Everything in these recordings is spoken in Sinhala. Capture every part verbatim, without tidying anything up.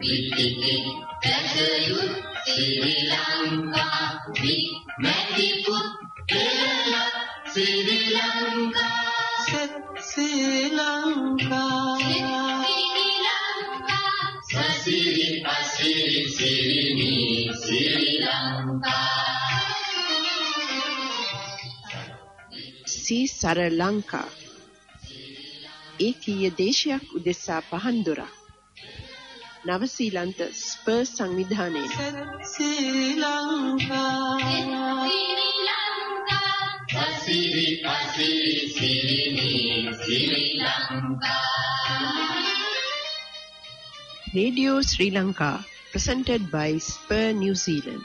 Tiki Tatayut Sri Lanka Big Magiput Kerala Sri Lanka Sri Lanka Sri Lanka Sasiri Asiri Sirini Sri Lanka Sri Lanka ඒකීය දේශයක් උදෙසා පහන් දොරක් නවසීලන්ත ස්පර් සංවිධානයෙන් ශ්‍රී ලංකා ශ්‍රී Lanka Sasiri Asiri Sirini Sri Lanka Radio Sri Lanka presented by Spur New Zealand.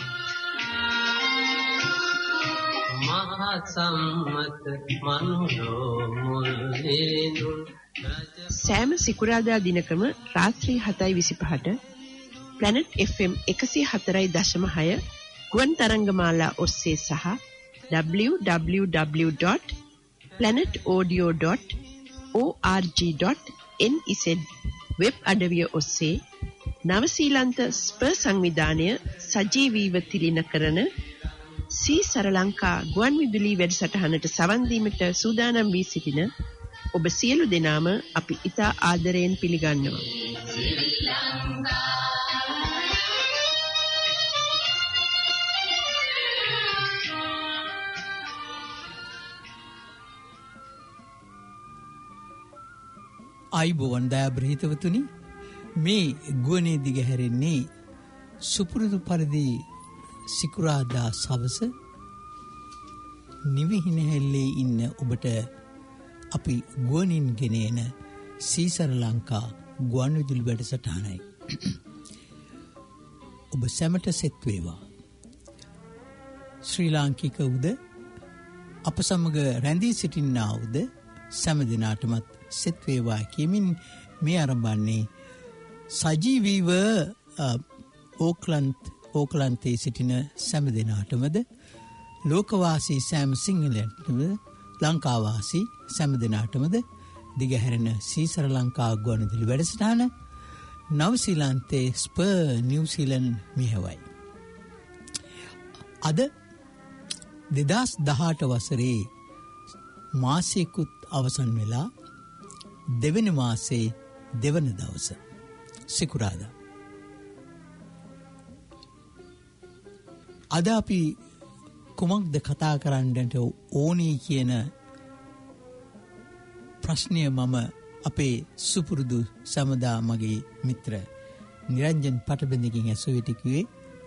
සෑම සිකුරාදා දිනකම රාත්‍රී හතයි විසිපහට Planet F M එකසිය හතරයි දශම හය ගුවන් තරංගමාලා ඔස්සේ සහ w w w dot planet audio dot org dot n z web අඩවිය ඔස්සේ නවසීලන්ත ස්පර් සංවිධානය සජීවීව තිළින කරන සී ලංකා ගුවන් විදුලි වැඩසටහනට සවන් දීමට සූදානම් වී සිටින ඔබ සියලු දෙනාම අපි ඉතා ආදරයෙන් පිළිගන්නවා. අයිබෝවන් දයාබ්‍රහිතවතුනි, මේ ගුවනේ දිගහැරෙන්නේ සුපුරුදු පරිදි සිකුරාදා සවස නිවිහිනහැල්ලේ ඉන්න ඔබට අපි ගුවනින් ගෙනේන සීසර ලංකා ගුවන් විදුලි වැඩසටහනයි. ඔබ සැමට සෙත් වේවා. ශ්‍රී ලාංකික උද අප සමග රැඳී සිටින්නා උද සෑම දිනාටමත් සෙත් වේවා කියමින් මේ ආරම්භන්නේ සජීවීව ඕක්ලන්ඩ් ඕක්ලන්තේ සිටින සෑම දෙනාටමද ලෝකවාසී සෑම සිංහලයන්ටමද ලංකාවාසී සෑම දෙනාටමද දිගහැරෙන සීසර ලංකා ගුවන්විදුලි වැඩසටහන නවසීලන්තේ ස්පර් නිව් සීලන්ඩ් මෙහෙවයි. අද දෙදහස් දහඅට වසරේ මාසයකුත් අවසන් වෙලා දෙවන මාසේ දෙවන දවස සිකුරාදා. අද අපි කුමක්ද කතා කරන්නට ඕනී කියන ප්‍රශ්නය මම අපේ සුපුරුදු සමදා මගේ මිත්‍ර නිරංජන් පටබෙන්දකින් ඇසුවිට කිව්වේ,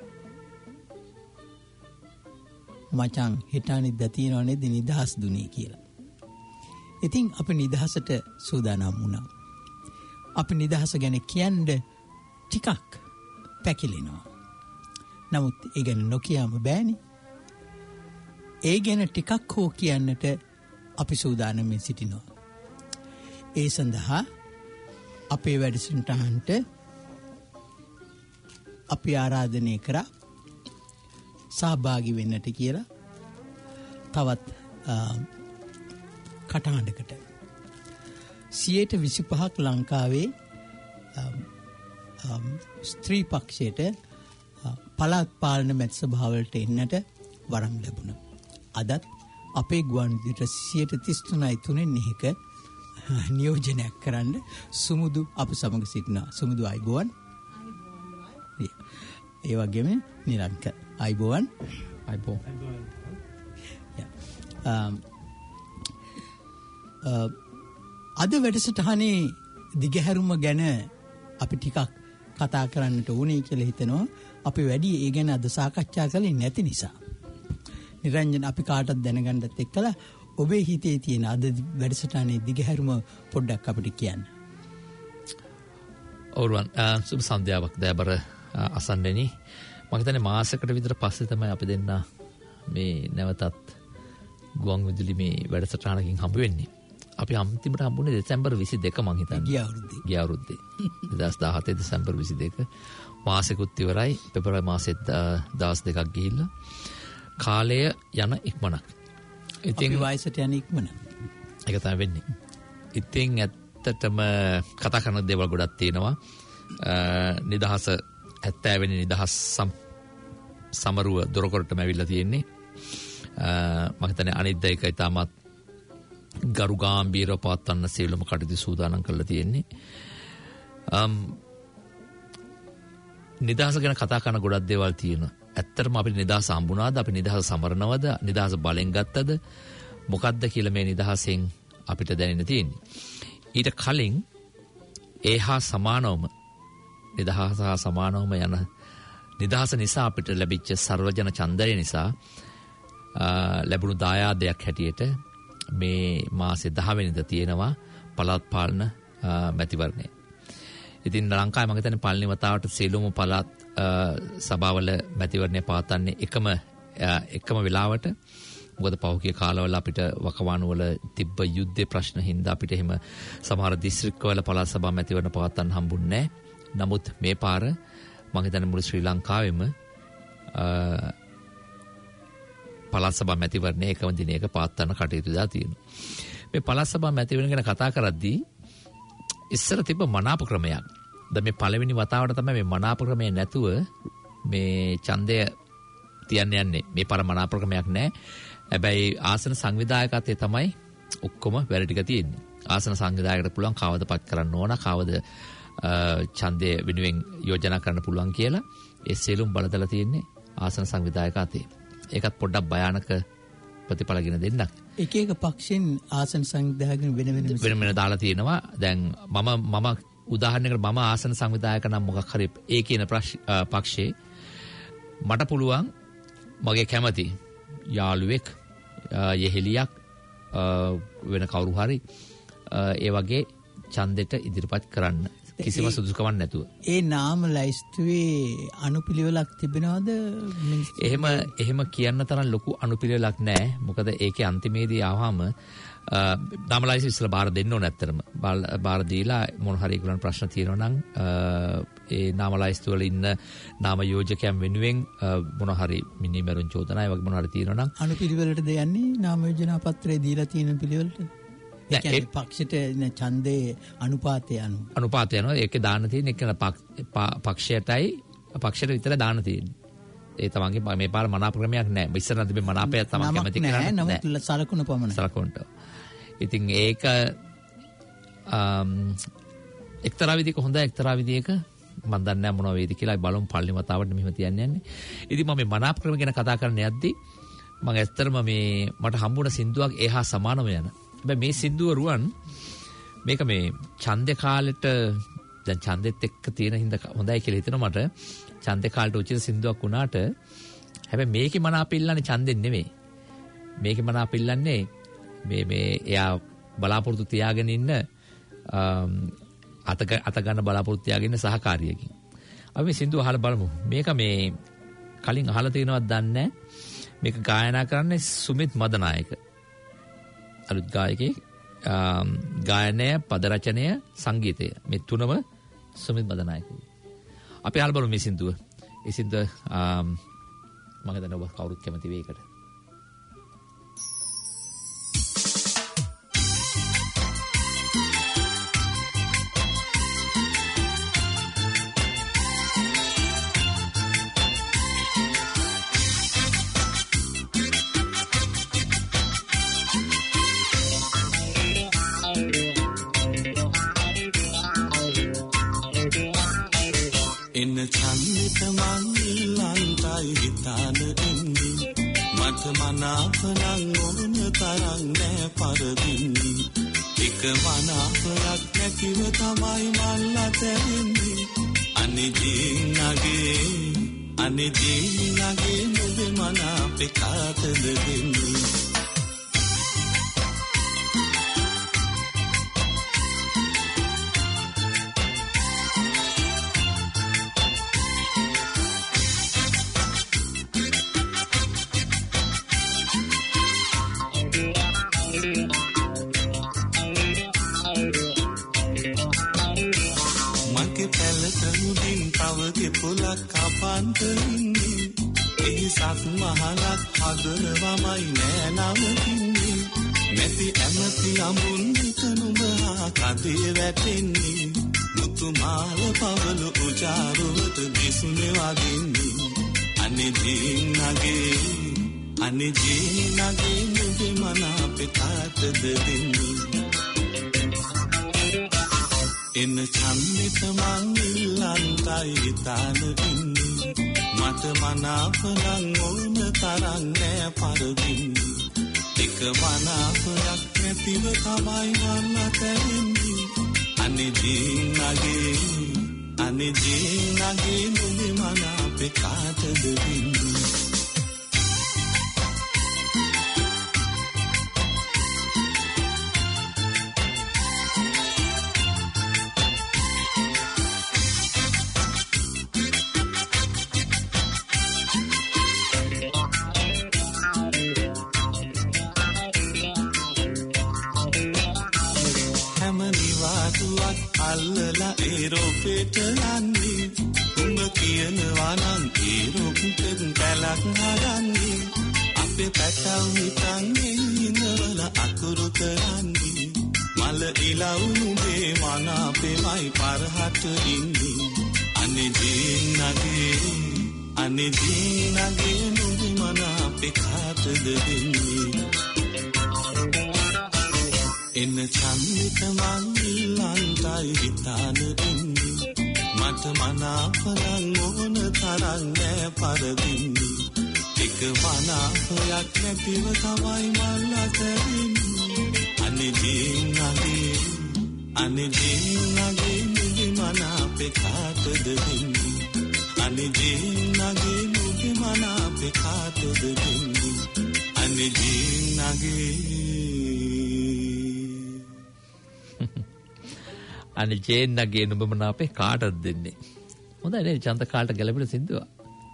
මචං හිටානිද්දා තියෙනවනේ ද නිදහස් දුනේ කියලා. ඉතින් අපි නිදහසට සූදානම් වුණා. අපි නිදහස ගැන කියන්න ටිකක් පැකිලෙනවා. නමුත් ඒ ගැන නොකියාම බෑනේ. ඒ ගැන ටිකක් හෝ කියන්නට අපි සූදානම්ෙන් සිටිනවා. ඒ සඳහා අපේ වැඩසටහනට අපි ආරාධනය කරා සහභාගී වෙන්නට කියලා තවත් කටහඬකට. සියයට විසිපහක් ලංකාවේ ස්ත්‍රී පක්ෂයට පළාත් පාලන මැති සභාවලට එන්නට වරම් ලැබුණා. අදත් අපේ ගුවන් විදුලියට සියයට තිස් තුනයි තුනෙන් එක නියෝජනයක් කරන්න සුමුදු අප සමග සිටිනවා. සුමුදු අයිබෝවන්. ඒ වගේම නිරංක අයිබෝවන්. අයිබෝවන්. අද වැඩසටහනේ දිගහැරුම ගැන අපි ටිකක් කතා කරන්නට ඕනේ කියලා හිතනවා. අපි වැඩි ඒ ගැන අද සාකච්ඡා කළේ නැති නිසා. නිරංජන, අපි කාටත් දැනගන්නත් එක්කලා ඔබේ හිතේ තියෙන අද වැඩසටහනේ දිගහැරුම පොඩ්ඩක් අපිට කියන්න. ඔරුවන් සුබ සන්ධ්‍යාවක් දයාබර අසන්නෙනි. මම හිතන්නේ මාසයකට විතර පස්සේ තමයි අපි දෙන්න මේ නැවතත් ගුවන් විදුලි මේ වැඩසටහනකින් හම්බ වෙන්නේ. අපි අන්තිමට හම්බුනේ දෙසැම්බර් විසි දෙක මං හිතන්නේ. ගිය අවුරුද්දේ. ගිය අවුරුද්දේ. දෙදහස් දහහතේ දෙසැම්බර් විසි දෙක මාසෙකුත් ඉවරයි. පෙබරවාරි මාසෙත් දවස් දෙකක් ගිහිල්ලා. කාලය යන ඉක්මනක්. ඉතින් වයසට යන ඉක්මන. ඒක තමයි වෙන්නේ. ඉතින් ඇත්තටම කතා කරන දේවල් ගොඩක් තියෙනවා. නිදහස හැත්තෑ වෙනි නිදහස් සමරුව දොරකොරටම ඇවිල්ලා තියෙන්නේ. මම හිතන්නේ අනිත් එක ඉතාමත් ගරු ගාම්භීරව පවත්වන්න සියලුම කටයුතු සූදානම් කරලා තියෙන්නේ. නිදහස ගැන කතා කරන ගොඩක් දේවල් තියෙනවා. ඇත්තටම අපිට නිදහස හම්බුණාද? අපි නිදහස සමරනවද? නිදහස බලෙන් ගත්තද? මොකද්ද කියලා මේ නිදහසෙන් අපිට දැනෙන්න තියෙන්නේ. ඊට කලින් ඒහා සමානවම නිදහස හා සමානවම යන නිදහස නිසා අපිට ලැබිච්ච සර්වජන ඡන්දය නිසා ලැබුණු දායාදයක් හැටියට මේ මාසේ දහ වෙනිදා තියෙනවා පළාත් පාලන මැතිවරණය. ඉතින් ලංකාවේ මම හිතන්නේ පළවෙනි වතාවට සියලුම පළාත් සභාවල මැතිවරණය පවත්වන්නේ එකම එකම වෙලාවට. මොකද පහුගිය කාලවල අපිට වකවානු වල තිබ්බ යුද්ධේ ප්‍රශ්න හින්දා අපිට එහෙම සමහර දිස්ත්‍රික්කවල පළාත් සභා මැතිවරණ පවත්වන්න හම්බුන්නේ නැහැ. නමුත් මේ පාර මම හිතන්නේ මුළු ශ්‍රී ලංකාවෙම පළාත් සභා මැතිවරණය එකම දිනයක පවත්වන්න කටයුතු දා තියෙනවා. මේ පළාත් සභා මැතිවරණ ගැන කතා කරද්දී ඉස්සර තිබ්බ මනාප ක්‍රමයක්. දැන් මේ පළවෙනි වතාවට තමයි මේ මනාප ක්‍රමය නැතුව මේ ඡන්දය තියන්න යන්නේ. මේ පාර මනාප ක්‍රමයක් නැහැ. හැබැයි ආසන සංවිධායකත්වයේ තමයි ඔක්කොම වැඩ ටික තියෙන්නේ. ආසන සංවිධායකට පුළුවන් කවද පත් කරන්න ඕන, කවද ඡන්දය වෙනුවෙන් යෝජනා කරන්න පුළුවන් කියලා ඒ සියලුම බලතල තියෙන්නේ ආසන සංවිධායක අතේ. ඒකත් පොඩ්ඩක් භයානක ප්‍රතිඵලගෙන දෙන්නක්. එක එක පක්ෂෙන් ආසන සංවිධායකන වෙන වෙන වෙන වෙන දාලා තියෙනවා. දැන් මම මම උදාහරණයකට මම ආසන සංවිධායක නම් මොකක් හරි ඒ කියන පක්ෂේ මට පුළුවන් මගේ කැමති යාළුවෙක් යෙහෙලියක් වෙන කවුරු හරි ඒ වගේ ඡන්දෙට ඉදිරිපත් කරන්න කිසිම සුදුසුකමක් නැතුව. ඒ නාම ලයිස්තුවේ අනුපිළිවෙලක් තිබෙනවද? එහෙම එහෙම කියන්න තරම් ලොකු අනුපිළිවෙලක් නැහැ. මොකද ඒකේ අන්තිමේදී ආවම නාම ලයිස්තු ඉස්සලා බාර දෙන්න ඕන ඇත්තටම. බාර දීලා මොන හරි ඒගොල්ලන් ප්‍රශ්න තියෙනවා නම් ඒ නාම ලයිස්තු වල ඉන්න නාම යෝජකයන් වෙනුවෙන් මොන හරි මිනිමරුන් චෝදනා ඒ වගේ මොන හරි තියෙනවා නම් අනුපිළිවෙලට දෙයන්නේ නාම යෝජනා පත්‍රය දීලා තියෙන පිළිවෙලට. ඒ පක්ෂයට ඡන්දේ අනුපාතය අනු අනුපාතය යනවා. ඒකේ දාන්න තියෙන එක පක්ෂයටයි පක්ෂයට විතර දාන්න තියෙන්නේ. ඒ තමන්ගේ මේ පාර මනාප ක්‍රමයක් නැහැ. ඉස්සර නම් තිබෙන්නේ මනාපය තමන් කැමති කරන්නේ නැහැ. නමුත් සලකුණ පමණයි. සලකුණට. ඉතින් ඒක එක්තරා විදිහක හොඳ එක්තරා විදිහක මම දන්නේ නැහැ මොනවා වේද කියලා බලමු පළවෙනි වතාවට මෙහෙම තියන්නේ යන්නේ. ඉතින් මම මේ මනාප ක්‍රම ගැන කතා කරන්න යද්දී මම ඇත්තටම මේ මට හම්බුණ සින්දුවක් ඒහා සමානව යන. හැබැයි මේ සින්දුව රුවන් මේක මේ ඡන්දේ කාලෙට දැන් ඡන්දෙත් එක්ක තියෙන හින්දා හොඳයි කියලා හිතෙනවා මට. ඡන්දේ කාලට උචිත සින්දුවක් වුණාට හැබැයි මේකේ මනාප ඉල්ලන්නේ ඡන්දෙන් නෙමෙයි. මේකේ මනාප ඉල්ලන්නේ මේ මේ එයා බලාපොරොත්තු තියාගෙන ඉන්න අත අත ගන්න බලාපොරොත්තු තියාගෙන ඉන්න සහකාරියකින්. අපි මේ සින්දුව අහලා බලමු. මේක මේ කලින් අහලා තියෙනවද දන්නේ නැහැ. මේක ගායනා කරන්නේ සුමිත් මදනායක. අලුත් ගායකයෙක්. ගායනය, පද රචනය, සංගීතය මේ තුනම සුමිත් මදනායකගේ. අපි අහලා බලමු මේ සින්දුව. ඒ සින්දුව මම හිතන්නේ ඔබ කවුරුත් කැමති වෙයි ඒකට. එන්න ඡන්දෙට මං ලංකායි හිතාන ඉන්නේ මට මනාපනම් ඕන තරම් නෑ පරදින්නේ එක මනාපයක් නැතිව තමයි මල්ල තැවෙන්නේ අනේ ජීනගේ අනේ ජීනගේ නුඹේ මනාපේ කාටද දෙන්නේ මහලක් හදනවමයි නෑ නවතින්නේ නැති ඇමති අමුන් විත නුඹ කදේ වැටෙන්නේ මුතු රුතුමාල පවල උජාරුවට දිස්නේ වදින්නේ අනේ ජීනගේ අනේ ජීනගේ නුඹේ මන අපේ කාටද දෙන්නේ එන්න චන්දිත මං ඉල්ලන්ටයි හිතාන ඉන්නේ මට මනාපනම් ඕන තරම් නෑ පරදින්නේ එක මනාපයක් නැතිව තමයි මම තැවෙන්නේ අනේ ජීනගේ අනේ ජීනගේ නුඹේ මන අපේ කාටද දෙන්නේ අල්ලලා ඒරෝපේට යන්නේ උඹ කියනවා නම් ඒරෝපෙන් පැලක් හදන්නේ අපේ පැටව හිටන්නේ ඉඳවල අකුරු කරන්නේ මල ඉලවුණු මේ මන අපේමයි පරහට ඉන්නේ අනේ ජීනගේ අනේ ජීනගේ නුඹේ මන අපේ කාටද දෙන්නේ එන්න චන්දිත මං ඉල්ලන්ටයි හිතාන ඉන්නේ මට මනාපනම් ඕන තරම් නෑ පරදින්නේ එක මනාපයක් නැතිව තමයි මල්ල තැවෙන්නේ අනේ ජීනගේ අනේ ජීනගේ නුඹේ මන අපේ කාටද දෙන්නේ අනේ ජීනගේ නුඹේ මන අපේ කාටද දෙන්නේ අනේ ජීනගේ අනේ ජේන්නගේ නුඹ මන අපේ කාටද දෙන්නේ හොඳයි නේ චන්ද කාලට ගැලපෙන සින්දුව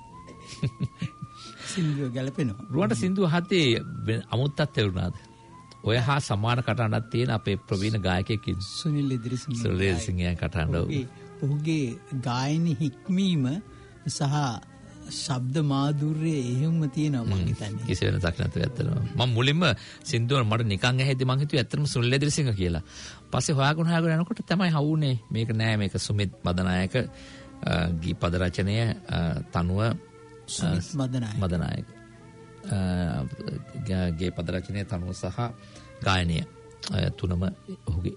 සින්දුව ගැලපෙනවා රුවන්ට සින්දුව හතේ අමුත්තක් තේරුණාද ඔය හා සමාන කටහඬක් තියෙන අපේ ප්‍රවීණ ගායකයෙක් සුනිල් ඉදිරිසිංහ සුනිල් ඉදිරිසිංහගේ කටහඬ ඔහුගේ ගායන හික්මීම සහ ශබ්ද මාධුර්යය එහෙම තියෙනවා මම හිතන්නේ කිසි වෙනසක් නැතුව ඇත්තටම මම මුලින්ම සින්දුව මට නිකන් ඇහෙද්දි මං හිතුවේ ඇත්තටම සුනිල් ඉදිරිසිංහ කියලා පස්සේ හොයාගෙන හොයාගෙන යනකොට තමයි හවුනේ මේක නෑ මේක සුමිත් මදනායක ගී පද රචනය තනුව සුමිත් මදනායක මදනායක ගේ පද රචනය තනුව සහ ගායනය තුනම ඔහුගේ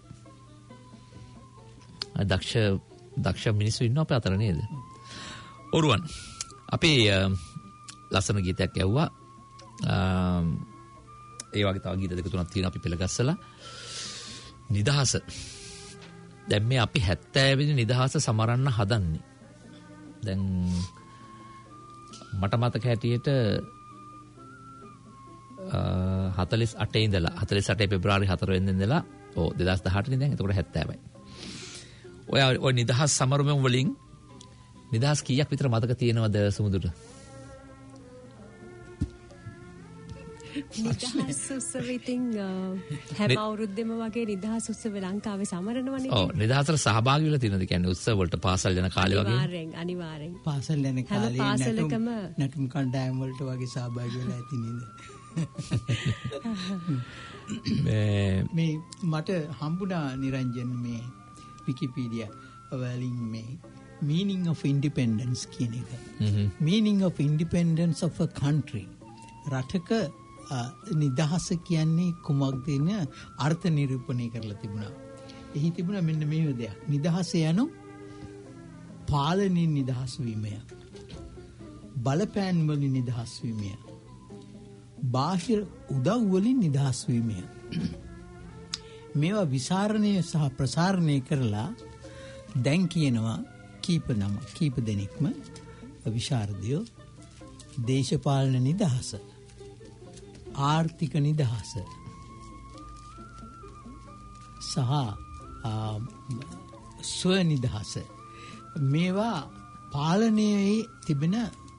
දක්ෂ දක්ෂ මිනිස්සු ඉන්නවා අපේ අතර නේද ඔරුවන් අපි ලස්සන ගීතයක් ඇහුවා ඒ වගේ තව ගීත දෙක තුනක් තියෙනවා අපි පෙළගස්සලා නිදහස දැන් මේ අපි හැත්තෑ වෙනි නිදහස සමරන්න හදන්නේ දැන් මට මතක හැටියට හතළිස් අටේ ඉඳලා හතළිස් අටේ පෙබරවාරි හතර වෙනිදා ඉඳලා ඔව් දෙදාස් දහඅට නේ දැන් එතකොට හැත්තෑවයි ඔය ඔය නිදහස් සමරුවෙන් වලින් නිදහස් කීයක් විතර මතක තියෙනවද සුමුදුට නිදහස් උත්සව ඉතින් හැම අවුරුද්දෙම වගේ නිදහස් උත්සව ලංකාවේ සමරනවනේ. ඔව් නිදහසට සහභාගී වෙලා තියෙනවද කියන්නේ උත්සව වලට පාසල් යන කාලේ වගේ? අනිවාර්යෙන් අනිවාර්යෙන්. පාසල් යන කාලේ පාසලකම නටුම් කණ්ඩායම් වලට වගේ සහභාගී වෙලා ඇති නේද? මේ මේ මට හම්බුණා නිරංජන් මේ විකිපීඩියා වලින් මේ meaning of independence කියන එක. meaning of independence of a country. රටක නිදහස කියන්නේ කුමක්ද කියන අර්ථ නිරූපණය කරලා තිබුණා. එහි තිබුණා මෙන්න මේ දෙයක්. නිදහස යනු පාලනයෙන් නිදහස් වීමය. බලපෑම් වලින් නිදහස් වීමය. බාහිර උදව් වලින් නිදහස් වීමය. මේවා විසරණය සහ ප්‍රසාරණය කරලා දැන් කියනවා කීප නම කීප දෙනෙක්ම විශාරදයෝ දේශපාලන නිදහස ආර්ථික නිදහස සහ ස්ව නිදහස මේවා පාලනයේ තිබෙන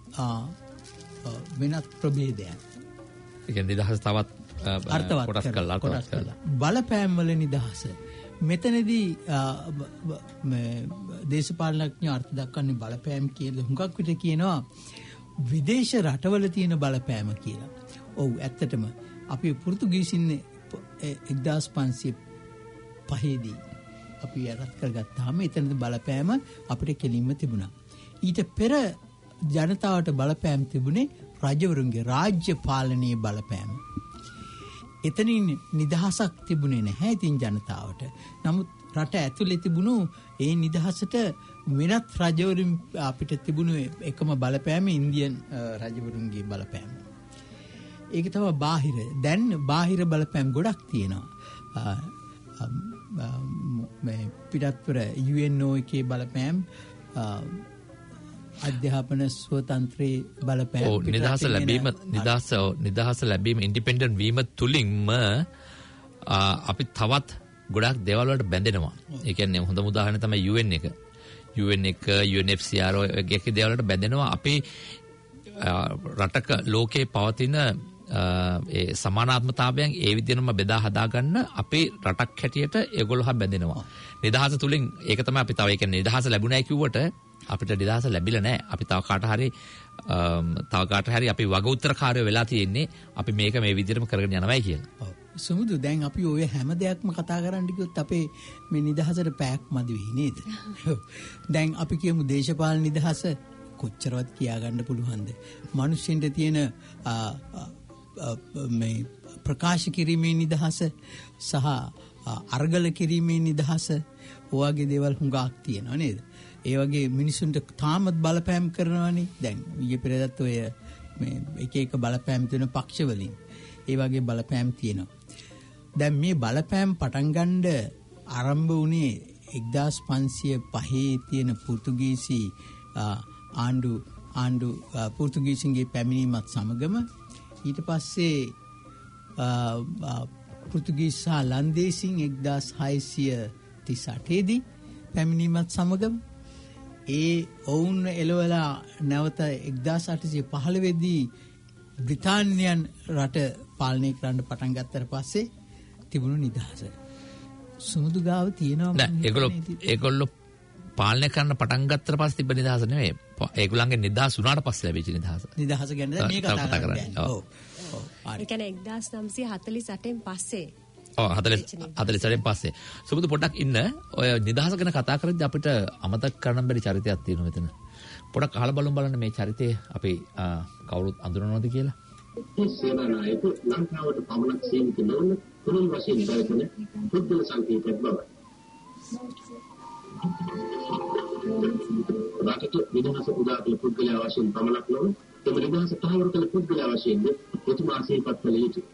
වෙනත් ප්‍රභේදයන්. ඒ කියන්නේ නිදහස තවත් අර්ථවත් කොටස් කරලා කොටස් කරලා බලපෑම් වල නිදහස මෙතනදී දේශපාලනඥයෝ අර්ථ දක්වන්නේ බලපෑම් කියලා හුඟක් විට කියනවා විදේශ රටවල තියෙන බලපෑම කියලා. ඔව් ඇත්තටම අපි පෘතුගීසින් එක්දාස් පන්සිය පහේදී අපි යටත් කරගත්තාම එතනද බලපෑම අපිට කෙලින්ම තිබුණා. ඊට පෙර ජනතාවට බලපෑම් තිබුණේ රජවරුන්ගේ රාජ්‍ය පාලනයේ බලපෑම. එතනින් නිදහසක් තිබුණේ නැහැ ඉතින් ජනතාවට. නමුත් රට ඇතුලේ තිබුණු ඒ නිදහසට වෙනත් රජවරුන් අපිට තිබුණු එකම බලපෑම ඉන්දියන් රජවරුන්ගේ බලපෑම. ඒක තමයි බාහිර. දැන් බාහිර බලපෑම් ගොඩක් තියෙනවා. මේ පිටත්වර යු එන් ඕ එකේ බලපෑම්, අධ්‍යාපන ස්වතන්ත්‍රයේ බලපෑම්, ඔව් නිදහස ලැබීම නිදහස නිදහස ලැබීම ඉන්ඩිපෙන්ඩන්ට් වීම තුලින්ම අපි තවත් ගොඩක් දේවල් වලට බැඳෙනවා. ඒ කියන්නේ හොඳම උදාහරණය තමයි යු එන් එක. යු එන් එක, U N F C R වගේ දේවල් වලට බැඳෙනවා. අපි රටක ලෝකේ පවතින ඒ සමානාත්මතාවයන් ඒ විදිහටම බෙදා හදාගන්න අපේ රටක් හැටියට ඒගොල්ලෝ හා බැඳෙනවා. නිදහස තුලින් ඒක තමයි අපි තව ඒ කියන්නේ නිදහස ලැබුණයි කිව්වට අපිට නිදහස ලැබිලා නැහැ. අපි තව කාට හරි තව කාට හරි අපි වග උත්තරකාරයෝ වෙලා තියෙන්නේ අපි මේක මේ විදිහටම කරගෙන යනවායි කියලා. ඔව්. සමුදු දැන් අපි ඔය හැම දෙයක්ම කතා කරන්න ගියොත් අපේ මේ නිදහසට පැයක් මදි වෙයි නේද? දැන් අපි කියමු දේශපාලන නිදහස කොච්චරවත් කියාගන්න පුළුවන්ද? මිනිස්සුන්ට තියෙන මේ ප්‍රකාශ කිරීමේ නිදහස සහ අර්ගල කිරීමේ නිදහස ඔයගේ දේවල් හුඟක් තියෙනවා නේද? ඒ වගේ මිනිසුන්ට තාමත් බලපෑම් කරනවානේ. දැන් ඊයේ පෙරේදත් ඔය මේ එක එක බලපෑම් තියෙන පක්ෂ වලින් ඒ වගේ බලපෑම් තියෙනවා. දැන් මේ බලපෑම් පටන් ගන්න ආරම්භ වුණේ එක්දාස් පන්සිය පහේ තියෙන පෘතුගීසි ආණ්ඩු ආණ්ඩු පෘතුගීසින්ගේ පැමිණීමත් සමගම ඊට පස්සේ පෘතුගීස් සහ ලන්දේසින් එක්දාස් හයසිය තිස් අටේ දී පැමිණීමත් සමගම ඒ ඔවුන් එළවලා නැවත එක්දාස් අටසිය පහළොව දී බ්‍රිතාන්‍යයන් රට පාලනය කරන්න පටන් ගත්තට පස්සේ තිබුණු නිදහස. සුමුදු ගාව තියෙනවා නෑ ඒගොල්ලෝ ඒගොල්ලෝ පාලනය කරන්න පටන් ගත්තට පස්සේ තිබ්බ නිදහස නෙමෙයි. ඒගොල්ලන්ගේ නිදහස් වුණාට පස්සේ ලැබිච්ච නිදහස. නිදහස ගැන මේ කතා කරන්නේ. ඔව්. ඔව්. ඒ කියන්නේ එක්දාස් නවසිය හතළිස් අටෙන් පස්සේ. ඔව් හතළිස් අටෙන් පස්සේ. සුමුදු පොඩ්ඩක් ඉන්න. ඔය නිදහස ගැන කතා කරද්දී අපිට අමතක කරන්න බැරි චරිතයක් තියෙනවා මෙතන. පොඩක් අහලා බලමු බලන්න මේ චරිතය අපි කවුරුත් අඳුරනවද කියලා. මේ සේනානායක ලංකාවට පමණක් සීමිත නොවන තුනුන් වශයෙන් ඉදිරිපත් පුද්ගල සංකේතයක් බව. රටට නිදහස උදා කළ පුද්ගලයා වශයෙන් පමණක් නොව එම නිදහස තහවුරු කළ පුද්ගලයා වශයෙන් එතුමා සිහිපත් කළ යුතුයි.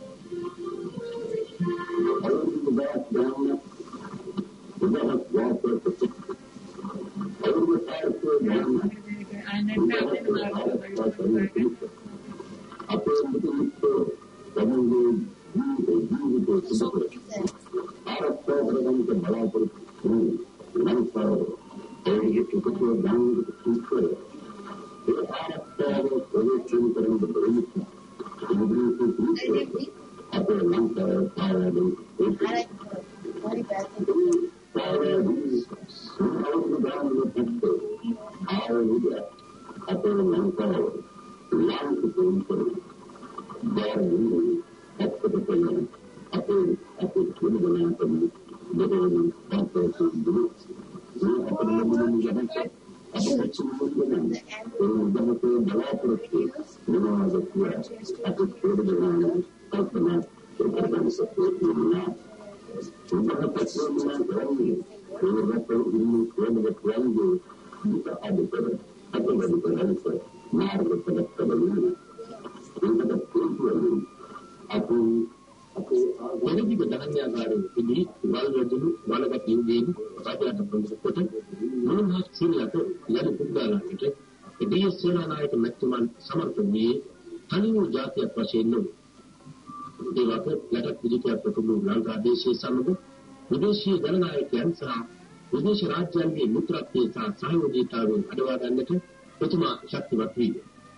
විදේශීය ජනනායකයන් සහ විදේශ රාජ්‍යයන්ගේ මිත්‍රත්වයේ සහ සහයෝගීතාවයෙන් අඩවා ගන්නට එතුමා ශක්තිමත් වී.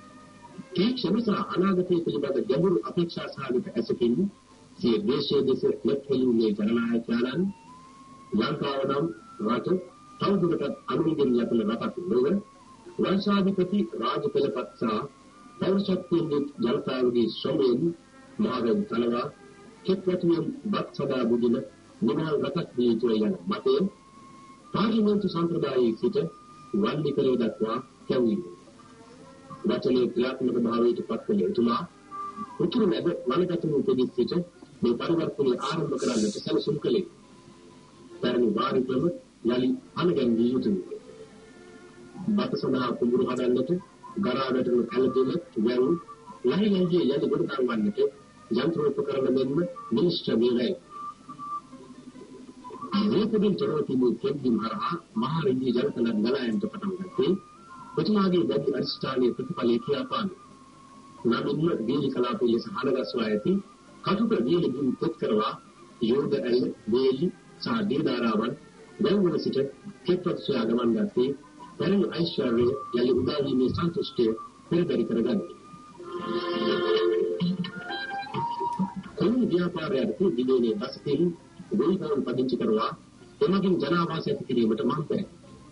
තීක්ෂණ සහ අනාගතයේ පිළිබඳ ගැඹුරු අපේක්ෂා සහගත ඇසකින් සිය දේශයේ දෙස මෙත්කලුගේ ජනනායකයන් ලංකාව නම් රට තවදුරටත් අනුමිගෙන් යටල රටක් නොව වංශාධිපති රාජපෙළපත් සහ පෞරශක්තියෙන් ජනතාවගේ ශ්‍රමයෙන් මහරජ තලවා කෙත්වතුන් බත් සදා බුදින නිමල් රටක් දී යුතුය යන මතය පාර්ලිමේන්තු සම්ප්‍රදායේ සිට වන්දිකලේ දක්වා කැවුවේ. වචනේ ක්‍රියාත්මක භාවයට පත් කළ එතුමා උතුරු නැද වනගතුන් උපදී සිට මේ පරිවර්තනය ආරම්භ කරන්නට සැලසුම් කළේ. පැරණි වාරිකම යලි අනගැන්විය යුතුය. බත සඳහා කුඹුරු හදන්නට ගරා වැටෙන කලදෙල වැව් ලහිලහියේ යලි ගොඩ දාන්නට යන්ත්‍රෝපකරණ මෙන්ම මිනිස්ටර් වේලයි. මේකෙන් චරෝතිමු කෙන්දිම හරහා මහරින්දී ජනතන ගලයන්ට පටන් ගත්තේ ප්‍රතිමාගේ දැඩි අරිස්ථානයේ ප්‍රතිඵලයේ කියාපාන. නමින්ම දීලි කලාපයේ ලෙස හදගස්වා ඇති කටුක දීලිකින් පොත් කරවා යෝධ ඇල් වේලි සහ දීදාරාවන් වැව්වල සිට කෙප්පත් සොයා ගමන් ගත්තේ පැරණි ඓශ්වර්යය යලි උදාවීමේ සන්තුෂ්ටිය පෙරදරි කරගන්නේ. කොළඹ ව්‍යාපාරයේදී දිනේ බස්තින් ගොවිතැන් පදිංචි කරවා එමගින් ජනාවාස ඇති කිරීමට මහන්තයි.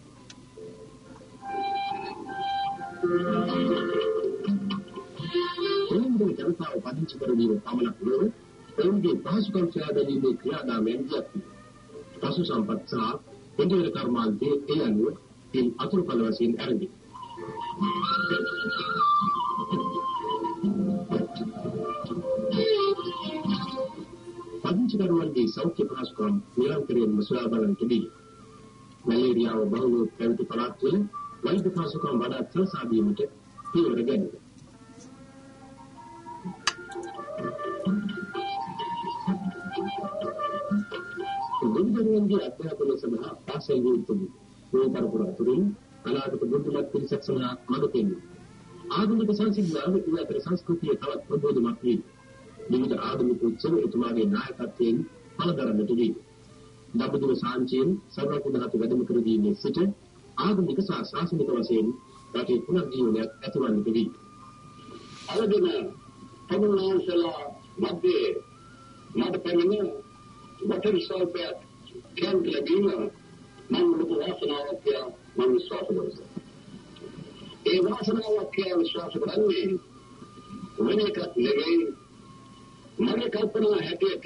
කොළඹ ජනතාව පදිංචි කරවීම පමණක් නොව ඔවුන්ගේ පහසුකම් සොයා ගැනීමේ ක්‍රියාදාමයන් දියත්වී. පශු සම්පත් සහ පොදුවේ කර්මාන්තයේ ඒ අනුව තින් අතුරුඵල වශයෙන් ආරම්භයි. පදිංචිකරුවන්ගේ සෞඛ්‍ය පහසුකම් නිරන්තරයෙන්ම සොයා බලන්නටදී මැලේරියාව බහුල පැවති පළාත්වල වෛද්‍ය පහසුකම් වඩාත් සලසා දීමට පියවර ගැනීම. ගොවිතැන්ගේ අධ්‍යාපනය සඳහා පාසල් වෘත්තිය මේ පරපුර අතුරින් අනාගත බුද්ධිමත් පිරිසක් සඳහා මඟ පෙන්වීම. ආධුනික සංසිද්ධියව ඒ අතර සංස්කෘතිය තවත් ප්‍රබෝධමත් වී විවිධ ආගමික උත්සව එතුමාගේ නායකත්වයෙන් පළදරන්නට වී දඹදිව සාංචියෙන් සර්වඥ ධාතු වැඩම කර දීමේ සිට ආගමික සහ ශාසනික වශයෙන් රටේ පුනර්ජීවනයක් ඇතිවන්නට වී අලදෙන තමුන්වන්සලා මැදේ මට පැමිණ වටර සල්පයක් කැන්ට් ලැබීම මම ලොකු වාසනාවක් කියලා මම විශ්වාස කරනවා. ඒ වාසනාවක් කියලා විශ්වාස කරන්නේ වෙන එකක් නෙවෙයි. මම කල්පනා හැටියට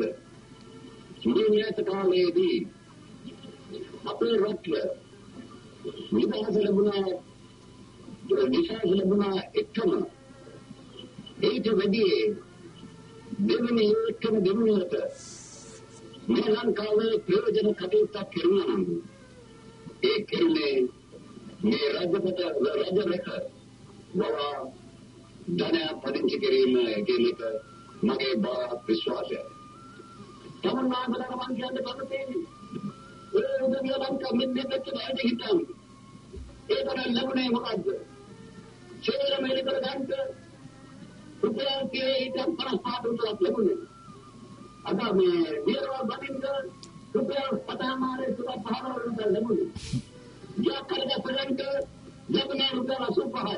මේ නියත කාලයේදී අපේ රටේ නිදහස ලැබුණා නිදහස ලැබුණා එකම ඒක වැඩි දෙවෙනි එකම දෙවෙනියට මේ ලංකාවේ ප්‍රයෝජන කටයුත්තක් කරනවා නම් ඒ කියන්නේ මේ රජපත රජරට වවා ධන පදිංචි කිරීම කියන එක මගේ බාහ විශ්වාසය. තමන්නාගලක මං කියන්නේ කවතේ ඒ උදවිය ලංකා මෙන්නේ දෙක වැඩි හිටන් ඒක නම් ලැබුණේ මොකද්ද? ෂේර මෙලිකර ගන්න රුපියල් කීයකින් පනස් පාටුවක් ලැබුණේ. අද මේ විරව බඳින්න රුපියල් පතමාරේ සුබ පහරවලට ලැබුණේ. යා කරද පරන්ට ලැබුණේ රුපියල් අසූපහයි.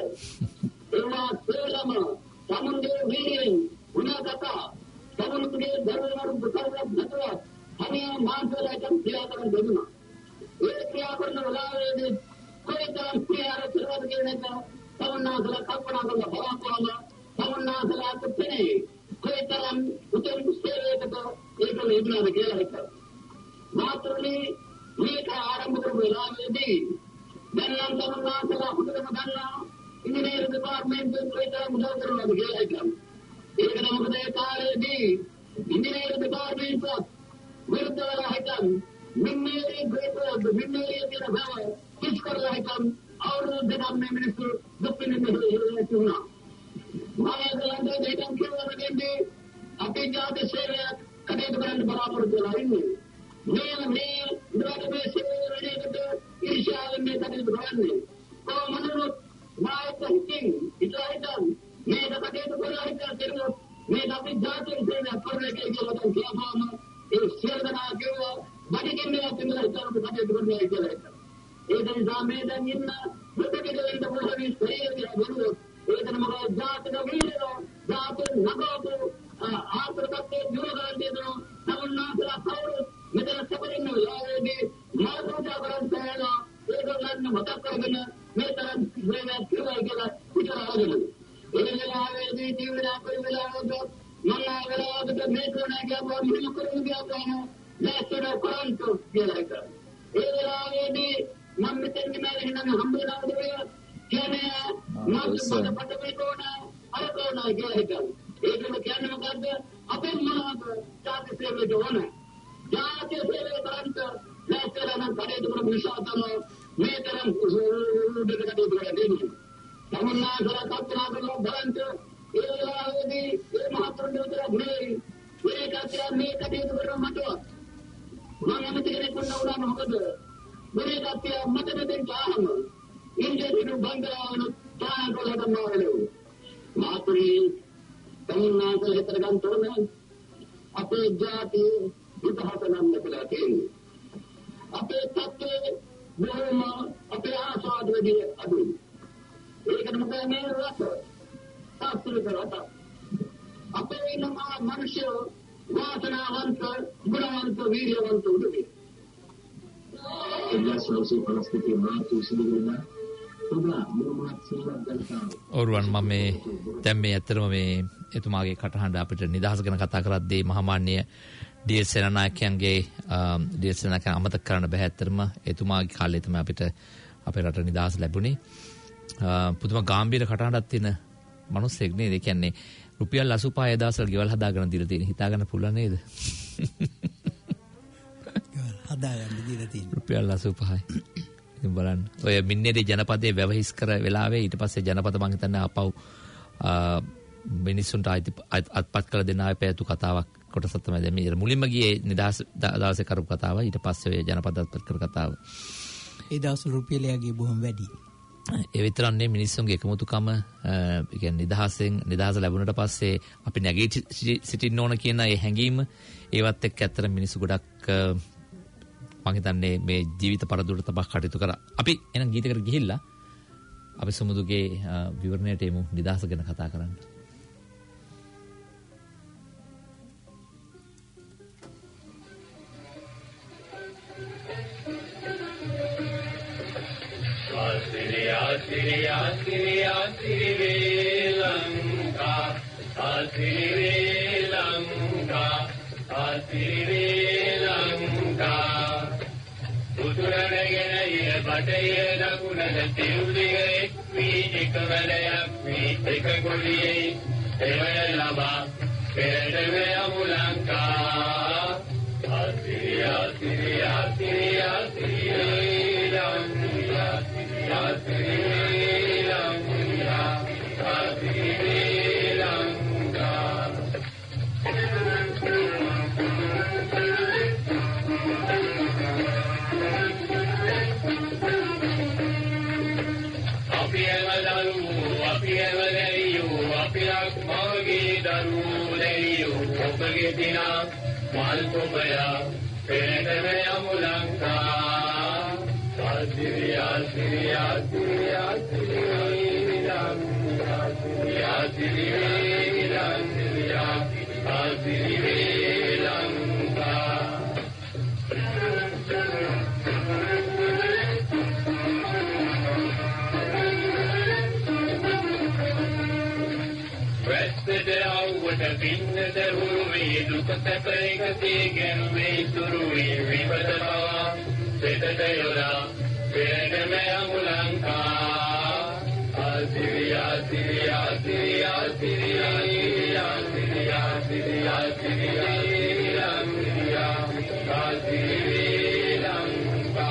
ඒවා සේලම සමුන්ගේ වීරියෙන් උනාගත සමුන්ගේ දරුවරු දුකරක් නැතුව අනේ මාන්සලයන් ක්‍රියා කරන දෙන්නා. ඒ ක්‍රියා කරන වෙලාවේදී කොයිතරම් ක්‍රියා කරනවද කියන එක සමුන්නාසල කල්පනා කරලා බලපෑම සමුන්නාසලට පෙනේ. කොයිතරම් උතුම් සේවයකට ඒක ලැබුණාද කියලා හිතනවා. මාත්‍රනේ මේක ආරම්භ කරපු වෙලාවේදී දැන් නම් සමුන්නාසල හොඳටම දන්නා ඉංජිනේර ඩිපාර්ට්මන්ට් එකේ කොයිතරම් උදව් කරනවද කියලා හිතනවා. ඒක නම් මොකද ඒ කාලේදී ඉංජිනේර ඩිපාර්ට්මන්ට් එක විරුද්ධව හිටන් මින්නේරේ ග්‍රේට් මින්නේරේ කියන බව කිස් කරලා හිටන් අවුරුදු දෙකක් මේ මිනිස්සු දුප්පිනේ මෙහෙ තුනා. මානවයන්ගේ දෙයන් කියවන්නේ අපේ ජාති සේවය කටයුතු කරන්න බලාපොරොත්තු වෙලා ඉන්නේ. මේ මේ ඉදිරියට සේවයකට ඉරිෂාවෙන් මේ කටයුතු කරන්නේ. කොහොමද නායක හිතින් ඉතින් මේ කටයුතු කරලා හිටියත් මේ අපි ජාති සේවය කරන්නේ කියලා කියපුවාම ඒ සේවනා කියව බඩගින්නේ අපිට හිතන්න කටයුතු කරන්නේ කියලා. ඒ නිසා මේ දැන් ඉන්න ප්‍රතිකේන්ද මොහොතේ ශ්‍රේණිය වෙනුවෝ ඒකම මොකද ජාතක වීරෝ ජාතක නගෝතු ආත්‍රකත්තේ ජීවගාන්දේනෝ සමුන්නාසලා කවුරු මෙතන සැපරින්න යාවේදී මාතෘකා කරන් තෑලා ඒකලන්න මතක් කරගෙන මේ තරම් වේලා කියලා කියලා විතරාගෙන ඒ වෙලාවේදී ජීවිතය අපේ වෙලාවට මම වෙලාවට මේ කොනේ ගියා මිනිස්සු කරුණු ගියා ලැස්සන කොරන්තු කියලා එක. ඒ වෙලාවේදී මම මෙතෙන් ගිහලා එහෙනම් හම්බ වෙනවද කියන්නේ මම පොඩ මේකෝන අරකෝන කියලා එක. ඒකම කියන්නේ මොකද්ද? අපේ මොනවාද ජාති සේවයට ඕන. ජාති සේවය කරන්ත ලැස්සන නම් කඩේට කරමු විශ්වාසම මේ තරම් උඩට කඩේට කරන්නේ. සමුන්නා කරා කප්පනා කරලා බලන්ත ඒ වෙලාවේදී ඒ මහත්තුන් දෙවියන් ගුණේ මේක ඇත්තට මේ කඩේට කරා මට මම අමතක කරන්න ඕන මොකද මේ කප්පිය මට මෙතෙන් ගාහම ඉන්දිය දිනු බංගලාවන තාන කොලට මාවලු මාතුරි තමුන්නා කරලා හිතර ගන්න තෝරන අපේ ජාති විපහතනම් නැකලා තියෙන්නේ අපේ තත්ත්වයේ බොහොම අපේ ආසාදවලදී අඩුයි ඒකට මොකද මේ රට තාක්ෂණික රට අපේ ඉන්න මිනිස්සු වාසනාවන්ත ගුණවන්ත වීර්යවන්ත උදේ එක්දහස් පනස් දෙකේ මාර්තු සිදුවීම පුරා මොහොමඩ් සේවක ජනතාව ඔරුවන් මම මේ දැන් මේ ඇත්තටම මේ එතුමාගේ කටහඬ අපිට නිදහස ගැන කතා කරද්දී මහාමාන්‍ය ඩී.එස්. සේනානායකයන්ගේ ඩී.එස්. සේනානායකයන් අමතක කරන්න බෑ ඇත්තටම එතුමාගේ කාලේ තමයි අපිට අපේ රට නිදහස ලැබුණේ පුදුම ගැඹීර කටහඬක් තියෙන මිනිස්සෙක් නේද ඒ කියන්නේ රුපියල් අසූපහයි ඒ දවස්වල ගෙවල් හදාගෙන දීලා තියෙන හිතා ගන්න පුළුවන් නේද හදාගන්න දීලා තියෙන රුපියල් අසූපහයි ඉතින් බලන්න ඔය මින්නේදී ජනපදයේ වැවහිස් කර වෙලාවේ ඊට පස්සේ ජනපද මං හිතන්නේ අපව මිනිස්සුන්ට අත්පත් කළ දෙන ආයේ පැතු කතාවක් කොටසක් තමයි දැන් මේ මුලින්ම ගියේ නිදහස් දවසේ කරපු කතාව ඊට පස්සේ ඔය ජනපද අත්පත් කර කතාව ඒ දවස්වල රුපියලයගේ බොහොම වැඩි ඒ විතරන්නේ මිනිස්සුන්ගේ එකමුතුකම ඒ කියන්නේ නිදහසෙන් නිදහස ලැබුණට පස්සේ අපි නැගී සිටින්න ඕන කියන ඒ හැඟීම ඒවත් එක්ක ඇත්තට මිනිස්සු ගොඩක් මම හිතන්නේ මේ ජීවිත පරදුරට තබක් කටයුතු කරා. අපි එහෙනම් ගීතයකට ගිහිල්ලා අපි සමුදුගේ විවරණයට එමු නිදහස ගැන කතා කරන්න. Siri Siri Siri Lanka Siri Lanka Siri Lanka Uturagena ye bataye dakunada tiudige mi ekvalaya mi ekagoliye evalaba pereve amulanka Siri Siri Siri Siri Lanka Malpumaya, Peneteme Amulanka, Syria, Syria, Syria, Syria, Syria, Syria, Syria, Syria, Lanka. Rested out with a pin the Hurumi, look at the Pericati, and we Turui, River the Bava, Seta the Yoda, Peneteme Amulanka, Syria, Syria, Syria, Syria, Syria, Syria, Syria, Syria, Syria, Lanka.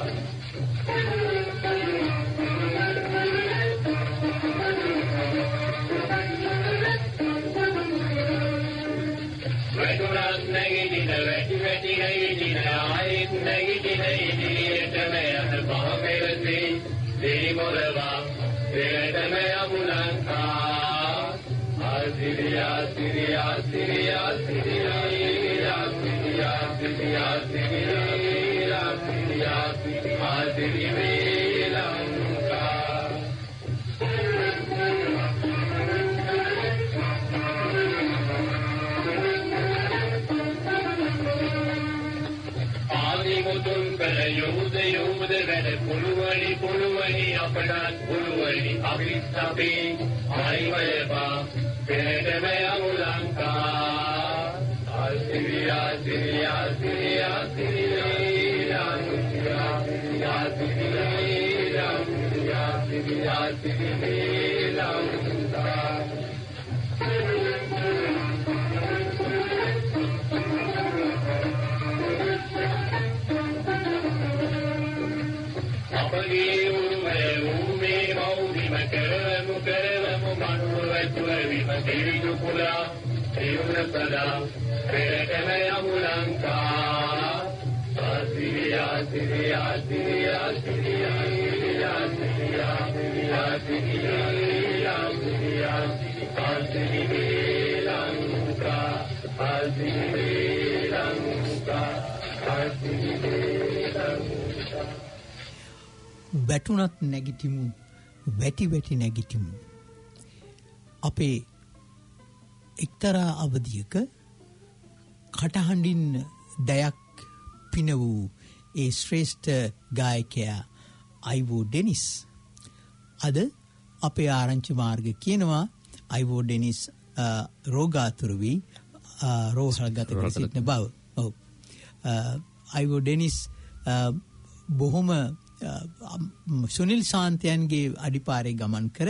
Veturas negidina, veti veti negidina, ait negidina, idiyeteme ane bahamerati, diri moreva, direteme amulanka. Syria, Syria, Syria, Syria, Syria, Syria, Syria, Syria, Syria, Syria, Lanka. Mutun kala yude yude vede puluvani puluvani apadat puluvani avistapi aivayeva peneteme amulanka Syria වැටුණත් නැගිටිමු වැටි වැටි නැගිටිමු අපේ එක්තරා අවධියක කටහඬින් දයක් පින වූ ඒ ශ්‍රේෂ්ඨ ගායකයා අයිවෝ ඩෙනිස් අද අපේ ආරංචි මාර්ග කියනවා අයිවෝ ඩෙනිස් රෝගාතුර වී රෝහල්ගත කර සිටින බව. ඔව්. අයිවෝ ඩෙනිස් බොහොම සුනිල් සාන්තයන්ගේ අඩිපාරේ ගමන් කර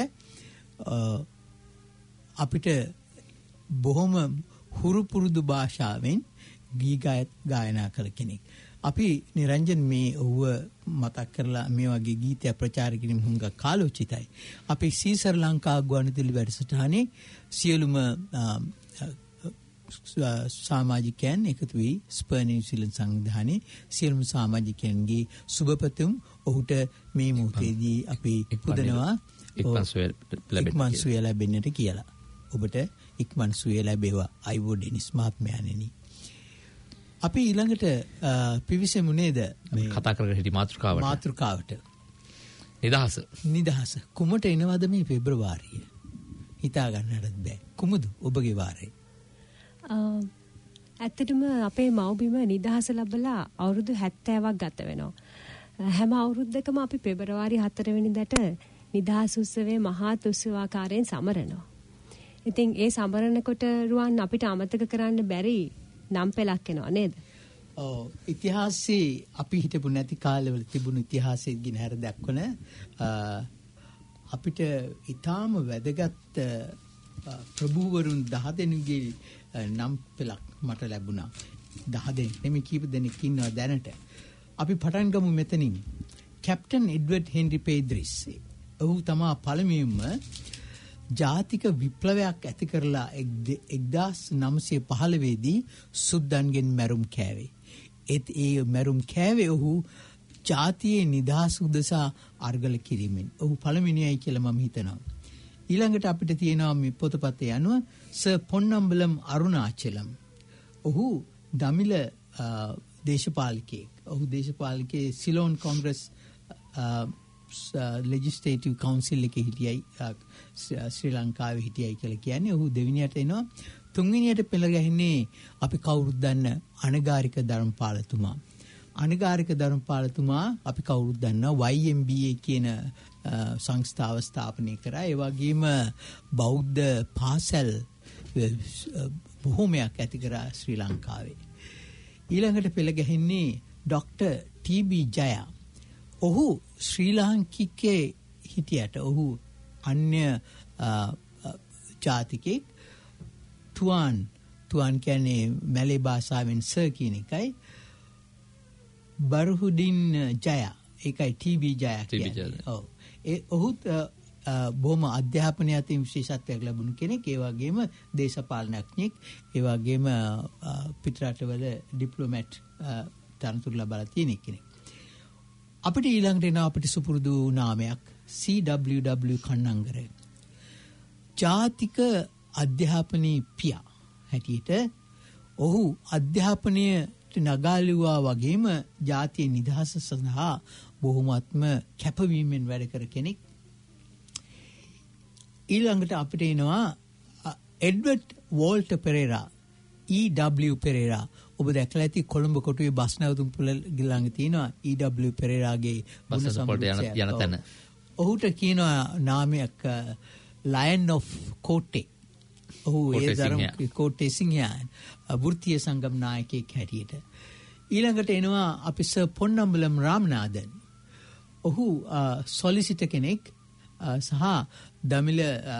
අපිට බොහොම හුරු පුරුදු භාෂාවෙන් ගී ගායනා කළ කෙනෙක්. අපි නිරංජන් මේ ඔහුව මතක් කරලා මේ වගේ ගීතයක් ප්‍රචාර කිරීම හුඟක් කාලෝචිතයි. අපි සීසර් ලංකා ගුවන්විදුලි වැඩසටහනේ සියලුම සමාජිකයන් එකතු වී ස්පර් නිව්සීලන්ත සංවිධානයේ සියලුම සමාජිකයන්ගේ සුබපැතුම් ඔහුට මේ මොහොතේදී අපි පුදනවා ඉක්මන් සුවය ලැබෙන්නට කියලා. ඔබට ඉක්මන් සුවය ලැබේවා අයිවෝ ඩෙනිස් මහත්මයාණෙනි. අපි ඊළඟට පිවිසෙමු නේද මේ කතා කරගෙන හිටි මාතෘකාවට. මාතෘකාවට. නිදහස. නිදහස. කුමට එනවද මේ පෙබරවාරිය? හිතා ගන්නටත් බෑ. කුමුදු ඔබගේ වාරේ? ඇත්තටම අපේ මව්බිම නිදහස ලැබලා අවුරුදු හැත්තෑවක් ගත වෙනවා. හැම අවුරුද්දකම අපි පෙබරවාරි හතර වෙනිදාට නිදහස් උත්සවයේ මහත් උත්සවාකාරයෙන් සමරනවා. ඉතින් ඒ සමරනකොට රුවන් අපිට අමතක කරන්න බැරි නම් පෙළක් එනවා නේද? ඔව්. ඉතිහාසයේ අපි හිටපු නැති කාලවල තිබුණු ඉතිහාසයේ ගින හැර දක්වන අපිට ඊටාම වැදගත් ප්‍රභූවරුන් දහ දෙනෙකුගේ නම් පෙළක් මට ලැබුණා. දහ දෙනෙක් නෙමෙයි කීප දෙනෙක් ඉන්නවා දැනට. අපි පටන් ගමු මෙතනින්. කැප්ටන් එඩ්වඩ් හෙන්රි පේද්‍රිස්. ඔහු තමයි පළමුවෙන්ම ජාතික විප්ලවයක් ඇති කරලා එක්දාස් නවසිය පහළොව දී සුද්දන්ගෙන් මැරුම් කෑවේ. ඒත් ඒ මැරුම් කෑවේ ඔහු ජාතියේ නිදහස උදෙසා අර්ගල කිරීමෙන්. ඔහු පළවෙනියයි කියලා මම හිතනවා. ඊළඟට අපිට තියෙනවා මේ පොතපතේ අනුව සර් පොන්නම්බලම් අරුණාචලම්. ඔහු දමිළ දේශපාලකයෙක්. ඔහු දේශපාලකයේ සිලෝන් කොංග්‍රස් ලෙජිස්ලේටිව් කවුන්සිල් එකේ හිටියයි ශ්‍රී ලංකාවේ හිටියයි කියලා කියන්නේ. ඔහු දෙවෙනියට එනවා. තුන්වෙනියට පෙළ ගැහෙන්නේ අපි කවුරුත් දන්න අනගාരിക ධර්මපාලතුමා. අනගාരിക ධර්මපාලතුමා අපි කවුරුත් දන්නවා වයි එම් බී ඒ කියන සංස්ථාව ස්ථාපනය කරා. ඒ වගේම බෞද්ධ පාසල් බොහෝමයක් ඇති කරා ශ්‍රී ලංකාවේ. ඊළඟට පෙළ ගැහෙන්නේ ඩොක්ටර් ටී බී ජයා. ඔහු ශ්‍රී ලාංකිකයේ හිටියට ඔහු අන්‍ය ජාතිකෙක්. තුවාන් තුවාන් කියන්නේ මැලේ භාෂාවෙන් සර් කියන එකයි. බර්හුඩින් ජයා ඒකයි ටී බී ජයා කියන්නේ. ඔව්. ඒ ඔහුත් බොහොම අධ්‍යාපනය අතින් විශේෂත්වයක් ලැබුණු කෙනෙක්. ඒ වගේම දේශපාලනඥයෙක්. ඒ වගේම පිටරටවල ඩිප්ලොමැට් තනතුරු ලබා තියෙන කෙනෙක්. අපිට ඊළඟට එනවා අපිට සුපුරුදු නාමයක් සී ඩබ්ලිව් ඩබ්ලිව් කන්නංගර. ජාතික අධ්‍යාපනයේ පියා හැටියට ඔහු අධ්‍යාපනයට නගාලුවා වගේම ජාතිය නිදහස සඳහා බොහොමත්ම කැපවීමෙන් වැඩ කර කෙනෙක්. ඊළඟට අපිට එනවා එඩ්වඩ් Walter Perera E W Perera. ඔබ දැකලා ඇති කොළඹ කොටුවේ බස් නැවතුම් පුළ ළඟ තියෙනවා ඊ ඩබ්ලිව් පෙරේරාගේ බස් සම්පූර්ණ යන තැන. ඔහුට කියනවා නාමයක් ලයන් ඔෆ් කෝටේ. ඔහු ඒ දරම් කෝට්ටේ සිංහයන් වෘත්තීය සංගම් නායකයෙක් හැටියට. ඊළඟට එනවා අපි සර් පොන්නම්බලම් රාමනාදන්. ඔහු සොලිසිටර් කෙනෙක් සහ දමිළ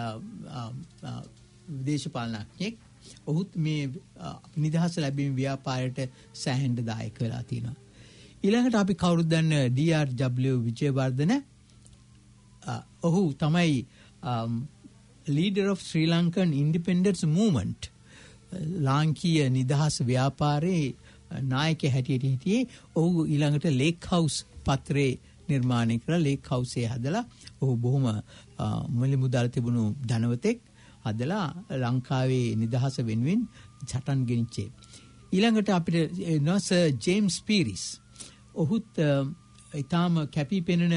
විදේශපාලනඥයෙක්. ඔහුත් මේ නිදහස ලැබීම ව්‍යාපාරයට සෑහෙන්න දායක වෙලා තියෙනවා. ඊළඟට අපි කවුරුද දන්න ඩී.ආර්. ඩබ්ලිව්. විජේවර්ධන. ඔහු තමයි leader of Sri Lankan Independence Movement. ලාංකීය නිදහස් ව්‍යාපාරයේ නායක හැටියට හිටියේ. ඔහු ඊළඟට ලේක් හවුස් පත්‍රේ නිර්මාණය කරලා ලේක් හවුසේ හදලා ඔහු බොහොම මුලි මුදල් තිබුණු ධනවතෙක් හදලා ලංකාවේ නිදහස වෙනුවෙන් සටන් ගෙනිච්චේ. ඊළඟට අපිට එනවා සර් ජේම්ස් පීරිස්. ඔහුත් ඊටාම කැපී පෙනෙන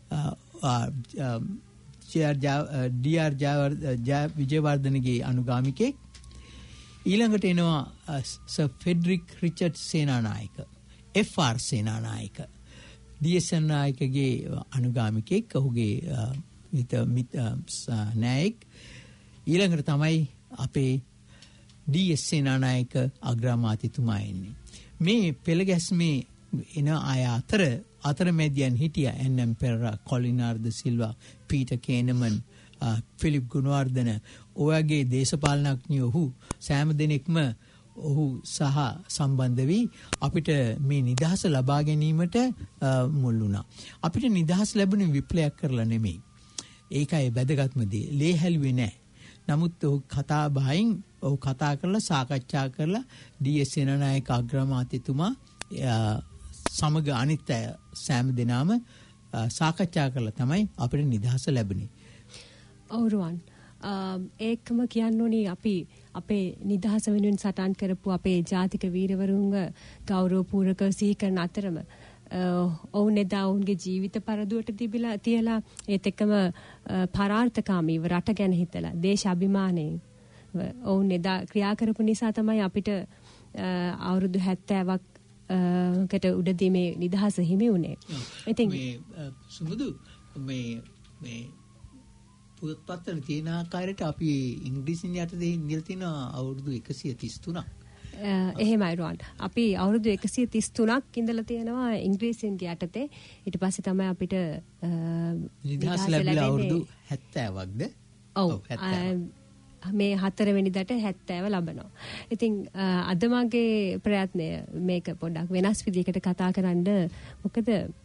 ඩී.ආර්. විජේවර්ධනගේ අනුගාමිකයෙක්. ඊළඟට එනවා sir Frederick Richard Senanayake, F R Senanayake, ඩී.එස්.එන් නායකගේ අනුගාමිකයෙක්, ඔහුගේ මිත නායක. ඊළඟට තමයි අපේ ඩී.එස්. සේනානායක අග්‍රාමාත්‍යතුමා එන්නේ. මේ පෙළගැස්මේ එන අය අතර අතරමැදියන් හිටියා එන්.එම්. පෙරේරා, කොලිනාර්ද සිල්වා, පීටර් කේනමන්, ෆිලිප් ගුණවර්ධන. ඔයගේ දේශපාලනඥයෝ ඔහු සෑම දිනෙකම ඔහු සහ සම්බන්ධ වී අපිට මේ නිදහස ලබා ගැනීමට මුල් වුණා. අපිට නිදහස් ලැබුණේ විප්ලවයක් කරලා නෙමෙයි. ඒකයි වැදගත්ම දේ. ලේ හැලුවේ නැහැ. නමුත් ඔහු කතා බහින් ඔහු කතා කරලා සාකච්ඡා කරලා ඩී.එස්. සේනානායක අග්‍රාමාත්‍යතුමා සමග අනිත් අය සෑම දිනම සාකච්ඡා කරලා තමයි අපිට නිදහස ලැබුණේ. අවුරුවන් ඒකම කියන්න ඕනි අපි අපේ නිදහස වෙනුවෙන් සටන් කරපු අපේ ජාතික වීරවරුන්ව ගෞරවපූර්වක සිහි කරන අතරම ඔවුන් එදා ඔවුන්ගේ ජීවිත පරදුවට තිබිලා තියලා ඒත් එක්කම පරාර්ථකාමීව රට ගැන හිතලා දේශ අභිමානයෙන් ඔවුන් එදා ක්‍රියා කරපු නිසා තමයි අපිට අවුරුදු හැත්තෑවක් කට උඩදී මේ නිදහස හිමි වුණේ. ඉතින් මේ සුමුදු මේ මේ පුවත්පත්වල තියෙන ආකාරයට අපි ඉංග්‍රීසියෙන් යටතේ ඉඳලා තියෙන අවුරුදු එකසිය තිස් තුනක්. එහෙමයි රෝන්. අපි අවුරුදු එකසිය තිස් තුනක් ඉඳලා තියෙනවා ඉංග්‍රීසියෙන් යටතේ. ඊට පස්සේ තමයි අපිට නිදහස ලැබිලා අවුරුදු හැත්තෑවක්ද? ඔව්. මේ හතරවෙනිදට හැත්තෑව ලබනවා. ඉතින් අද මගේ ප්‍රයත්නය මේක පොඩ්ඩක් වෙනස් විදිහකට කතා කරන්න. මොකද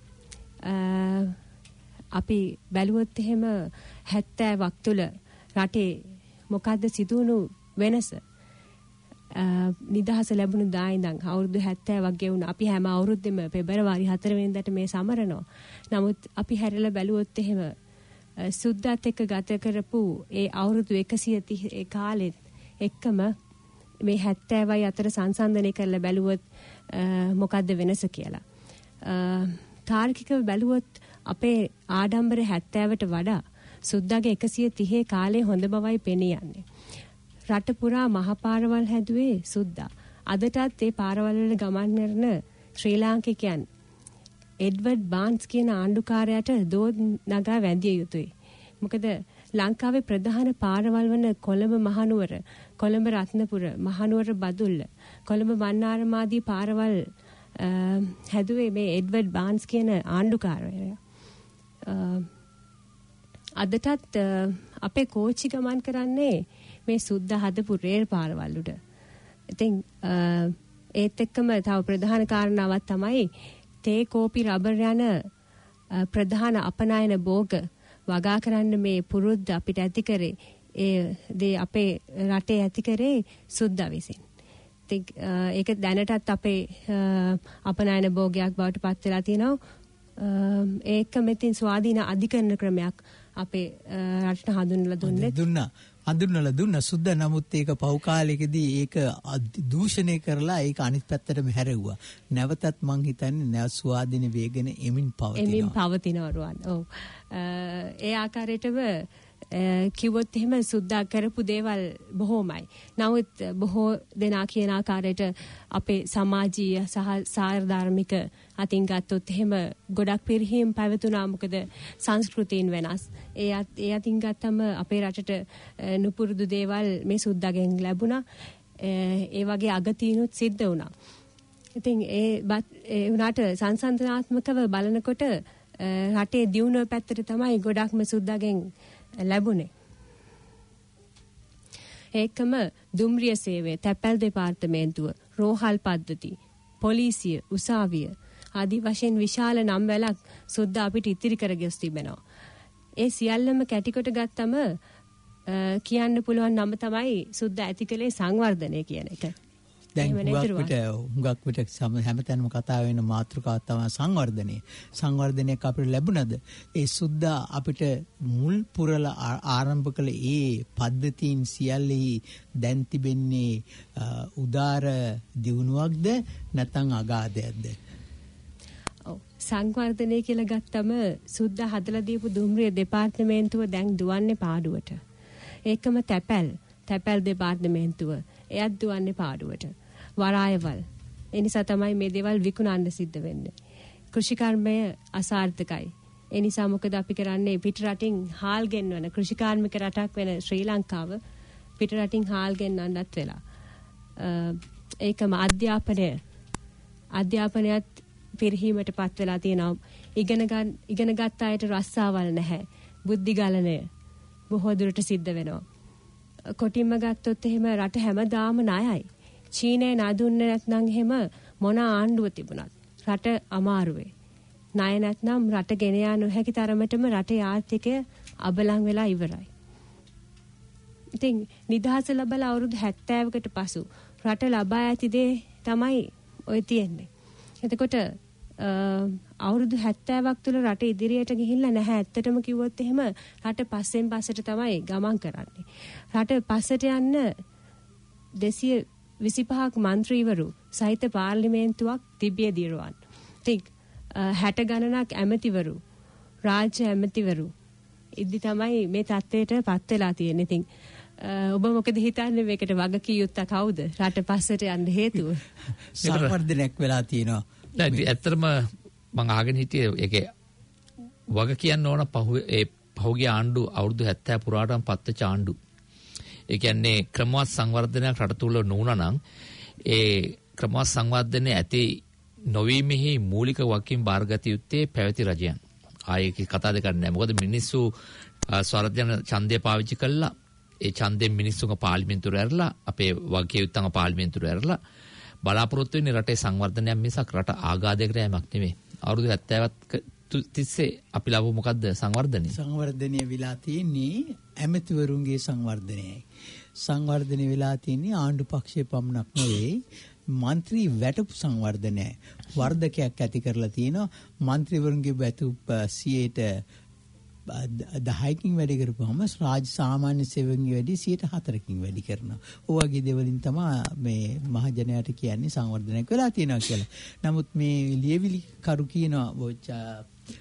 අපි බැලුවොත් එහෙම හැත්තෑවක් තුළ රටේ මොකද්ද සිදුවුණු වෙනස? නිදහස ලැබුණු දා ඉඳන් අවුරුදු හැත්තෑවක් ගෙවුණා. අපි හැම අවුරුද්දෙම පෙබරවාරි හතරවෙනිදාට මේ සමරනවා. නමුත් අපි හැරිලා බැලුවොත් එහෙම සුද්දත් එක්ක ගත කරපු ඒ අවුරුදු එකසිය තිහ ඒ කාලෙත් එක්කම මේ හැත්තෑවයි අතර සංසන්දනය කරලා බැලුවොත් මොකද්ද වෙනස කියලා. තාර්කිකව බැලුවොත් අපේ ආඩම්බර හැත්තෑවට වඩා සුද්දාගේ එකසිය තිහේ කාලේ හොඳ බවයි පෙනී යන්නේ. රට පුරා මහ පාරවල් හැදුවේ සුද්දා. අදටත් ඒ පාරවල් වල ගමන් කරන ශ්‍රී ලාංකිකයන් එඩ්වඩ් බාන්ස් කියන ආණ්ඩුකාරයාට දෝත් නගා වැඳිය යුතුයි. මොකද ලංකාවේ ප්‍රධාන පාරවල් වන කොළඹ මහනුවර, කොළඹ රත්නපුර, මහනුවර බදුල්ල, කොළඹ මන්නාරමාදී පාරවල් හැදුවේ මේ එඩ්වඩ් බාන්ස් කියන ආණ්ඩුකාරයා. අදටත් අපේ කෝච්චි ගමන් කරන්නේ මේ සුද්දා හදපු රේල් පාරවල් උඩ. ඉතින් ඒත් එක්කම තව ප්‍රධාන කාරණාවක් තමයි තේ කෝපි රබර් යන ප්‍රධාන අපනයන භෝග වගා කරන්න මේ පුරුද්ද අපිට ඇති කරේ ඒ දේ අපේ රටේ ඇති කරේ සුද්දා විසින්. ඉතින් ඒක දැනටත් අපේ අපනයන භෝගයක් බවට පත් වෙලා තියෙනවා. ඒක මෙතින් ස්වාධීන අධිකරණ ක්‍රමයක් අපේ රටට හඳුන්වලා දුන්නේ. දුන්නා. හඳුන්වලා දුන්නා සුද්ද. නමුත් ඒක පහු කාලෙකදී ඒක දූෂණය කරලා ඒක අනිත් පැත්තටම හැරෙව්වා. නැවතත් මං හිතන්නේ නැව ස්වාධීන වේගන එමින් පවතිනවා. එමින් පවතිනවා රුවන්. ඔව්. ඒ ආකාරයටම කිව්වොත් එහෙම සුද්දා කරපු දේවල් බොහෝමයි. නමුත් බොහෝ දෙනා කියන ආකාරයට අපේ සමාජීය සහ සාරධාර්මික අතින් ගත්තොත් එහෙම ගොඩක් පිරිහීම් පැවතුනා. මොකද සංස්කෘතීන් වෙනස්. ඒ ඒ අතින් ගත්තම අපේ රටට නුපුරුදු දේවල් මේ සුද්දාගෙන් ලැබුණා. ඒ වගේ අගතියනුත් සිද්ධ වුණා. ඉතින් ඒ ඒ උනාට සංසන්දනාත්මකව බලනකොට රටේ දියුණුව පැත්තට තමයි ගොඩක්ම සුද්දාගෙන් ලැබුණේ. ඒකම දුම්රිය සේවය, තැපැල් දෙපාර්තමේන්තුව, රෝහල් පද්ධති, පොලිසිය, උසාවිය ආදී වශයෙන් විශාල නම් වැලක් සුද්දා අපිට ඉතිරි කරගෙන තිබෙනවා. ඒ සියල්ලම කැටිකොට ගත්තම කියන්න පුළුවන් නම තමයි සුද්දා ඇති කළේ සංවර්ධනය කියන එක. දැන් හුඟක් විට හුඟක් විට හැමතැනම කතා වෙන මාතෘකාව තමයි සංවර්ධනය. සංවර්ධනයක් අපිට ලැබුණද? ඒ සුද්දා අපිට මුල් පුරලා ආරම්භ කළ ඒ පද්ධතීන් සියල්ලෙහි දැන් තිබෙන්නේ උදාර දියුණුවක්ද නැත්නම් අගාධයක්ද? ඔව්, සංවර්ධනය කියලා ගත්තම සුද්දා හදලා දීපු දුම්රිය දෙපාර්තමේන්තුව දැන් දුවන්නේ පාඩුවට. ඒකම තැපැල් තැපැල් දෙපාර්තමේන්තුව එයත් දුවන්නේ පාඩුවට. වරායවල්. ඒ නිසා තමයි මේ දේවල් විකුණන්න සිද්ධ වෙන්නේ. කෘෂිකර්මය අසාර්ථකයි. ඒ නිසා මොකද අපි කරන්නේ පිට රටින් හාල් ගෙන්වන කෘෂිකාර්මික රටක් වෙන ශ්‍රී ලංකාව පිට රටින් හාල් ගෙන්වන්නත් වෙලා. ඒකම අධ්‍යාපනය අධ්‍යාපනයත් පිරිහීමට පත් වෙලා තියෙනවා. ඉගෙන ගන්න ඉගෙන ගත්ත අයට රස්සාවල් නැහැ. බුද්ධි ගලණය බොහෝ දුරට සිද්ධ වෙනවා. කොටින්ම ගත්තොත් එහෙම රට හැමදාම ණයයි. චීනය නදුන්නේ නැත්නම් එහෙම මොන ආණ්ඩුව තිබුණත් රට අමාරුවේ. ණය නැත්නම් රට ගෙන යා නොහැකි තරමටම රටේ ආර්ථිකය අබලන් වෙලා ඉවරයි. ඉතින් නිදහස ලැබලා අවුරුදු හැත්තෑවකට පසු රට ලබා ඇති දේ තමයි ඔය තියෙන්නේ. එතකොට අවුරුදු හැත්තෑවක් තුළ රට ඉදිරියට ගිහිල්ලා නැහැ. ඇත්තටම කිව්වොත් එහෙම රට පස්සෙන් පස්සට තමයි ගමන් කරන්නේ. රට පස්සට යන්න දෙසිය විසිපහක් මන්ත්‍රීවරු සහිත පාර්ලිමේන්තුවක් තිබිය දිරුවන්. ඉතින් හැට ගණනක් ඇමතිවරු, රාජ්‍ය ඇමතිවරු ඉදි තමයි මේ තත්ත්වයට පත් වෙලා තියෙන්නේ. ඉතින් ඔබ මොකද හිතන්නේ මේකට වගකිය යුත්තා කවුද? රට පස්සට යන්න හේතුව? සංවර්ධනයක් වෙලා තියෙනවා. ඇත්තටම මම අහගෙන හිටියේ ඒකේ වග කියන්න ඕන පහු ඒ පහුගිය ආණ්ඩු අවුරුදු හැත්තෑ පුරාටම පත්වෙච්ච ආණ්ඩු. ඒ කියන්නේ ක්‍රමවත් සංවර්ධනයක් රට තුල නොවුණා නම් ඒ ක්‍රමවත් සංවර්ධනය ඇති නොවීමෙහි මූලික වගකීම් බාරගත යුත්තේ පැවති රජයන්. ආයේ කතා දෙකක් නැහැ. මොකද මිනිස්සු ස්වරජන ඡන්දය පාවිච්චි කළා. ඒ ඡන්දයෙන් මිනිස්සුන්ගේ පාර්ලිමේන්තුවට ඇරලා අපේ වගකීම් යුත්තන්ගේ පාර්ලිමේන්තුවට ඇරලා බලාපොරොත්තු වෙන්නේ රටේ සංවර්ධනයක් මිසක් රට ආගාදයකට යෑමක් නෙමෙයි. අවුරුදු හැත්තෑවක් තිස්සේ අපි ලැබු මොකද්ද සංවර්ධනය? සංවර්ධනය වෙලා තියෙන්නේ ඇමතිවරුන්ගේ සංවර්ධනයයි. සංවර්ධනය වෙලා තියෙන්නේ ආණ්ඩු පක්ෂයේ පමණක් නෙවෙයි මන්ත්‍රී වැටුප් සංවර්ධනයයි. වර්ධකයක් ඇති කරලා තියෙනවා. මන්ත්‍රීවරුන්ගේ වැටුප් සියයට දහයකින් වැඩි කරපුවම රාජ්‍ය සාමාන්‍ය සේවකයන්ගේ වැඩි සියයට හතරකින් වැඩි කරනවා. ඔය වගේ දේවලින් තමයි මේ මහජනයාට කියන්නේ සංවර්ධනයක් වෙලා තියෙනවා කියලා. නමුත් මේ ලියවිලි කරු කියනවා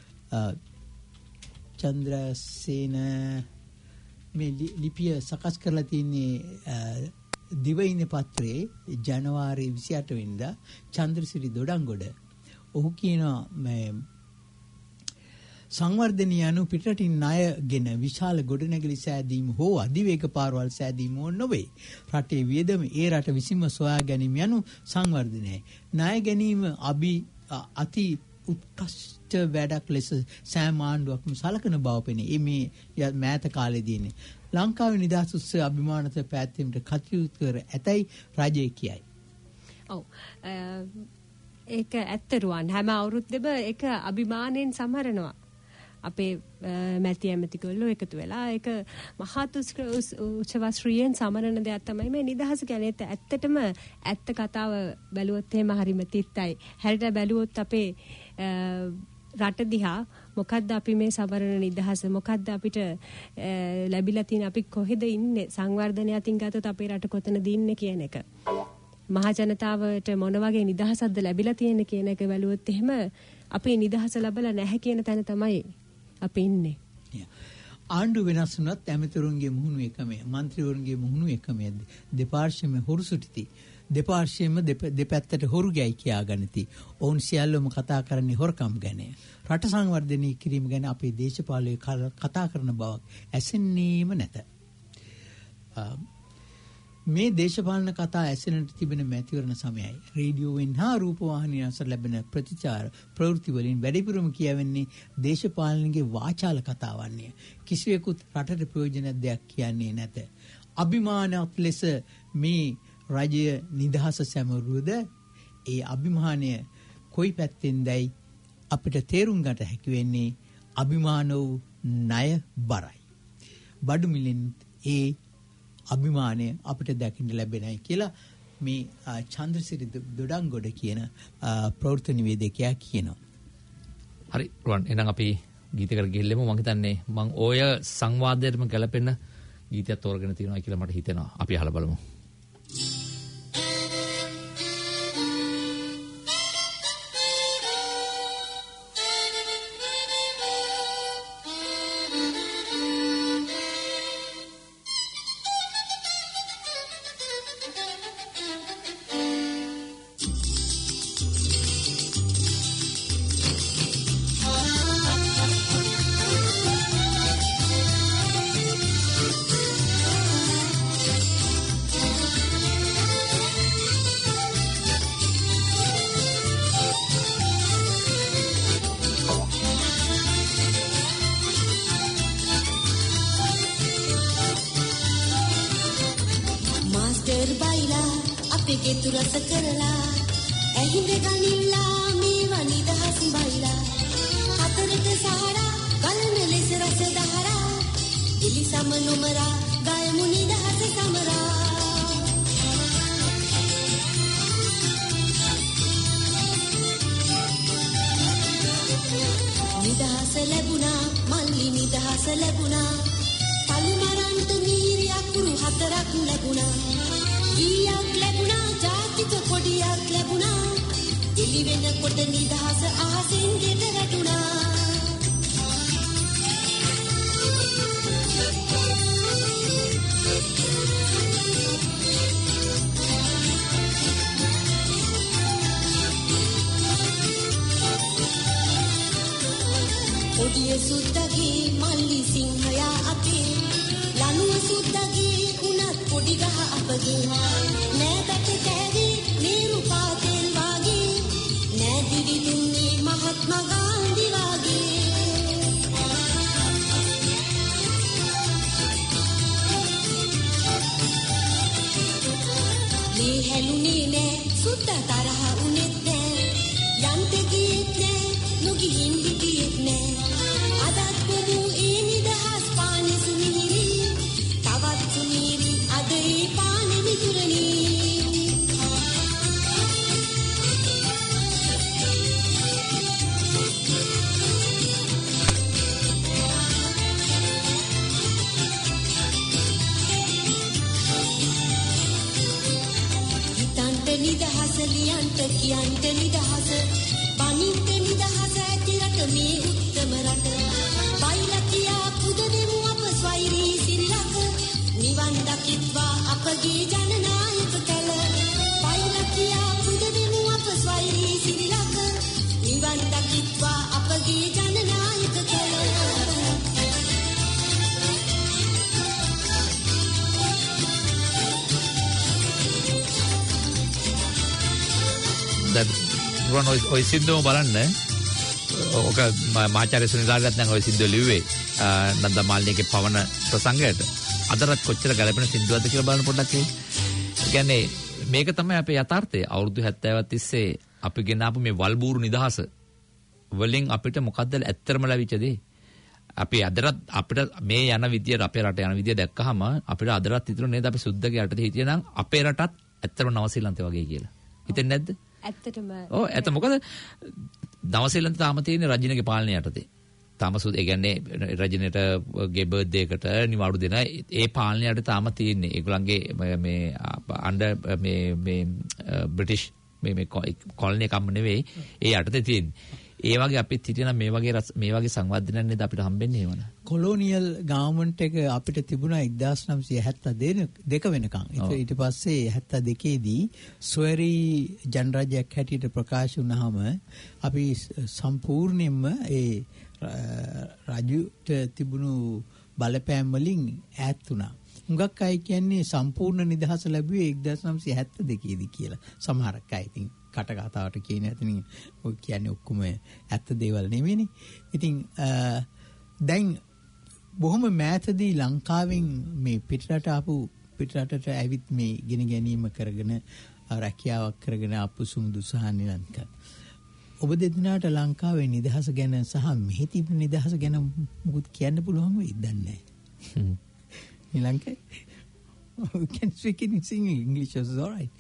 චන්ද්‍රසේන මේ ලිපිය සකස් කරලා තියෙන්නේ දිවයිනේ පත්‍රයේ ජනවාරි විසිඅට වෙනිදා චන්ද්‍රසිරි දොඩංගොඩ. ඔහු කියනවා මේ සංවර්ධනය යනු පිටරටින් ණයගෙන විශාල ගොඩනැගිලි සෑදීම හෝ අධිවේග පාරවල් සෑදීම නොවේ. රටේ වියදම ඒ රට විසින්ම සොයා ගැනීම යනු සංවර්ධනයයි. ණය ගැනීම අභි අති උත්කෘෂ්ඨ වැඩක් ලෙස සෑම ආණ්ඩුවක්ම සලකන බව පෙනේ. මේ මෑත කාලේදීනේ ලංකාවේ නිදහස් උත්සව අභිමානත පැවැත්වීමට කටයුතු කර ඇතැයි රජය කියයි. ඔව්. ඒක ඇත්තරුවන් හැම අවුරුද්දෙම ඒක අභිමාණයෙන් සමරනවා. අපේ මැති ඇමතිකොල්ලෝ එකතු වෙලා ඒක මහත් උත්සවශ්‍රීයෙන් සමරන දෙයක් තමයි මේ නිදහස කියන්නේ. ඇත්තටම ඇත්ත කතාව බැලුවොත් එහෙම හරිම තිත්තයි. හැරිට බැලුවොත් අපේ රට දිහා මොකද්ද අපි මේ සමරන නිදහස මොකද්ද අපිට ලැබිලා තියෙන අපි කොහෙද ඉන්නේ සංවර්ධනය අතින් ගත්තොත් අපේ රට කොතනද ඉන්නේ කියන එක. මහ ජනතාවට මොන වගේ නිදහසක්ද ලැබිලා තියෙන්නේ කියන එක බැලුවොත් එහෙම අපි නිදහස ලැබලා නැහැ කියන තැන තමයි අපි ඉන්නේ. ආණ්ඩු වෙනස් වුණත් ඇමතිවරුන්ගේ මුහුණු එකමයි, മന്ത്രിවරුන්ගේ මුහුණු එකමයි. දෙපාර්ශ්වෙම හොරු සුටිති. දෙපාර්ශ්වෙම දෙපැත්තට හොරු ගෑයි කියා ගනිති. ඔවුන් සියල්ලම කතා කරන්නේ හොරකම් ගැන. රට සංවර්ධනය කිරීම ගැන අපේ දේශපාලකයෝ කතා කරන බවක් ඇසෙන්නේම නැත. මේ දේශපාලන කතා ඇසෙන්නට තිබෙන මැතිවරණ සමයයි රේඩියෝවෙන් හා රූපවාහිනියෙන් අසර ලැබෙන ප්‍රතිචාර ප්‍රවෘත්ති වලින් වැඩිපුරම කියවෙන්නේ දේශපාලනගේ වාචාල කතාවන්නේ. කිසිවෙකුත් රටට ප්‍රයෝජනයක් දෙයක් කියන්නේ නැත. අභිමානවත් ලෙස මේ රජය නිදහස සැමරුවද ඒ අභිමානය කොයි පැත්තෙන්දයි අපිට තේරුම් ගන්න හැකි වෙන්නේ අභිමාන වූ ණය බරයි. බඩු මිලෙන් ඒ අභිමානය අපිට දකින්න ලැබෙනයි කියලා මේ චන්ද්‍රසිරි දොඩංගොඩ කියන ප්‍රවෘත්ති නිවේදකයා කියනවා. හරි රුවන් එහෙනම් අපි ගීතයකට ගිහිල්ලෙමු. මම හිතන්නේ මම ඔය සංවාදයටම ගැලපෙන ගීතයක් තෝරගෙන තියෙනවා කියලා මට හිතෙනවා. අපි අහලා බලමු. ඔය සින්දුවම බලන්න. ඔක මාචාර්ය සුනිලාගත් නම් ඔය සින්දුව ලිව්වේ නන්දා මාලිනීගේ පවන ප්‍රසංගයට. අදටත් කොච්චර ගැලපෙන සින්දුවක්ද කියලා බලන්න පොඩ්ඩක්. ඒ කියන්නේ මේක තමයි අපේ යථාර්ථය. අවුරුදු හැත්තෑවක් තිස්සේ අපි ගෙනාපු මේ වල්බూరు නිදහස වලින් අපිට මොකද්ද ඇත්තටම ලැබිච්ච දේ? අපි අදටත් අපිට මේ යන විදියට අපේ රට යන විදිය දැක්කහම අපිට අදටත් හිතුනේ නේද අපි සුද්දගේ යටතේ හිටියනම් අපේ රටත් ඇත්තටම නවසීලන්තේ වගේ කියලා. හිතෙන්නේ නැද්ද? ඇත්තටම. ඔව් ඇත්ත. මොකද නවසීලන්ත තාම තියෙන රජිනගේ පාලනය යටතේ. තාම සුදු ඒ කියන්නේ රජිනට ගේ බර්ත්ඩේ එකට නිවාඩු දෙන ඒ පාලනය යටතේ තාම තියෙන්නේ. ඒගොල්ලන්ගේ මේ අnder මේ මේ බ්‍රිටිෂ් මේ මේ කොලනි කම්ම නෙවෙයි ඒ යටතේ තියෙන්නේ. ඒ වගේ අපිත් හිටියනම් මේ වගේ මේ වගේ සංවර්ධනයක් නේද අපිට හම්බෙන්නේ එහෙමද? කොලෝනියල් ගවර්න්මන්ට් එක අපිට තිබුණා එක්දාස් නවසිය හැත්තෑ දෙක වෙනකන්. ඊට පස්සේ හැත්තෑ දෙකේ දී සොයරි ජනරාජ්‍යයක් හැටියට ප්‍රකාශ වුණාම අපි සම්පූර්ණයෙන්ම ඒ රජුට තිබුණු බලපෑම් වලින් ඈත් වුණා. හුඟක් අය කියන්නේ සම්පූර්ණ නිදහස ලැබුවේ එක්දාස් නවසිය හැත්තෑ දෙකේ දී කියලා. සමහරක් අය ඉතින් කට කතාවට කියන ඇතනින් ඔය කියන්නේ ඔක්කොම ඇත්ත දේවල් නෙමෙයිනේ. ඉතින් දැන් බොහොම මෑතදී ලංකාවෙන් මේ පිටරට ආපු පිටරටට ඇවිත් මේ ගෙන ගැනීම කරගෙන රැකියාවක් කරගෙන ආපු සුමුදු සහ නිලංක. ඔබ දෙදෙනාට ලංකාවේ නිදහස ගැන සහ මෙහි තිබෙන නිදහස ගැන මොකද කියන්න පුළුවන් වෙයිද දන්නේ නැහැ. Nilanka you can speak in English as all right.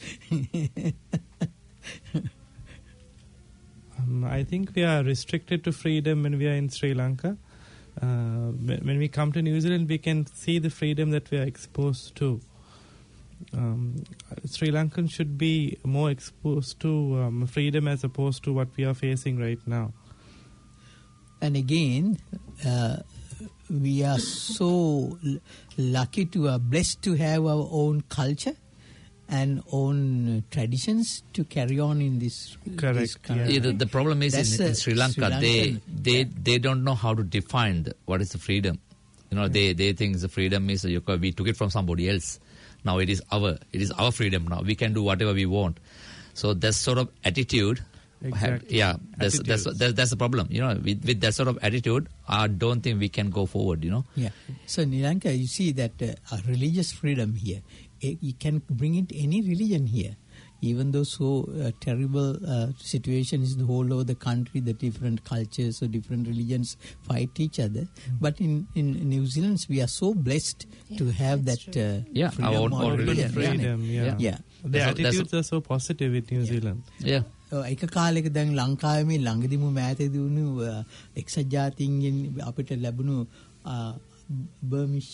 um, I think we are restricted to freedom when we are in Sri Lanka. Uh, when we come to New Zealand, we can see the freedom that we are exposed to. Um, Sri Lankans should be more exposed to um, freedom as opposed to what we are facing right now. And again, uh, we are so l- lucky to are blessed to have our own culture and own traditions to carry on in this. Correct. This country. Yeah, the, the problem is in, in Sri Lanka, Sri they they yeah. they don't know how to define the, what is the freedom. You know, they they think the freedom is you, we took it from somebody else. Now it is our it is our freedom. Now we can do whatever we want. So that sort of attitude. Exactly. Have, yeah, that's, that's that's that's the problem. You know, with with that sort of attitude, I don't think we can go forward. You know. Yeah. So Nilanka, you see that uh, a religious freedom here. You can bring it any religion here, even though so uh, terrible uh, situations all over the country, the different cultures or different religions fight each other. Mm. But in, in New Zealand, we are so blessed yeah, to have that uh, yeah, freedom. Our own, own religion. freedom yeah. Yeah. yeah. The that's attitudes a, are so positive in New yeah. Zealand. Yeah. එක කාලෙක දැන් ලංකාවේ මේ ළඟදිම මෑතේදී වුණු එක්සත් ජාතීන්ගෙන් අපිට ලැබුණු බර්මිෂ්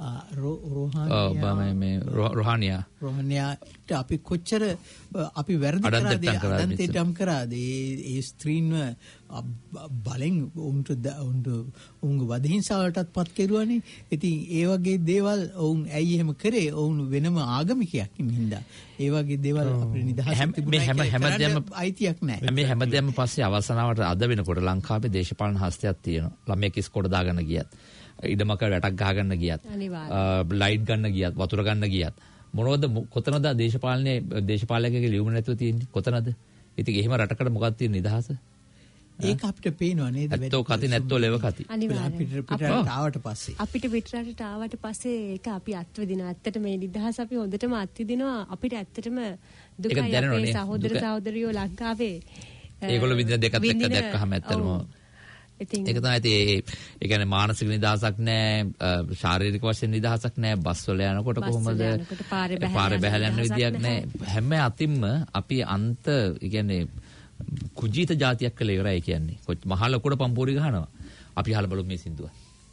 රෝහානියා රෝහානියාට අපි කොච්චර අපි වැරදි කරාද අදන්තේටම් කරාද ඒ ස්ත්‍රීන්ව බලෙන් උන්ට උන්ට උන්ගේ වදහිංසාවටත් පත් කෙරුවානේ. ඉතින් ඒ වගේ දේවල් ඔවුන් ඇයි එහෙම කරේ? ඔවුන් වෙනම ආගමිකයක් හින්දා ඒ වගේ දේවල් අපේ නිදහස තිබුණා හැමදේම අයිතියක් නැහැ. මේ හැමදේම පස්සේ අවසනාවට අද වෙනකොට ලංකාවේ දේශපාලන හස්තයක් තියෙනවා. ළමයෙක් ඉස්කෝලේ දාගන්න ගියත් ඉඩමක වැටක් ගහගන්න ගියත් ලයිට් ගන්න ගියත් වතුර ගන්න ගියත් මොනවද කොතනද දේශපාලනයේ දේශපාලකයෙක්ගේ ලියුම නැතුව තියෙන්නේ කොතනද? ඉතින් එහෙම රටකට මොකක්ද තියෙන නිදහස? ඒක අපිට පේනවා නේද? ඇත්තෝ කති නැත්තෝ ලෙව කති. අපිට පිටරට ආවට පස්සේ අපිට පිටරට ආවට පස්සේ ඒක අපි අත්විඳිනවා. ඇත්තට මේ නිදහස අපි හොඳටම අත්විඳිනවා. අපිට ඇත්තටම දුකයි අපේ සහෝදර සහෝදරියෝ ලංකාවේ ඒගොල්ලෝ විඳින දෙකත් එක්ක දැක්කහම ඇත්තටම ඒක තමයි ඒ ඒ කියන්නේ මානසික නිදහසක් නැහැ, ශාරීරික වශයෙන් නිදහසක් නැහැ, බස් වල යනකොට කොහොමද පාරේ බහැලා යන විදියක් නැහැ. හැම අතින්ම අපි අන්ත ඒ කියන්නේ කුජීත જાතියක් කියලා ඉවරයි කියන්නේ. මහා ලොකුට පම්පෝරි ගහනවා. අපි අහලා බලමු මේ සින්දුව.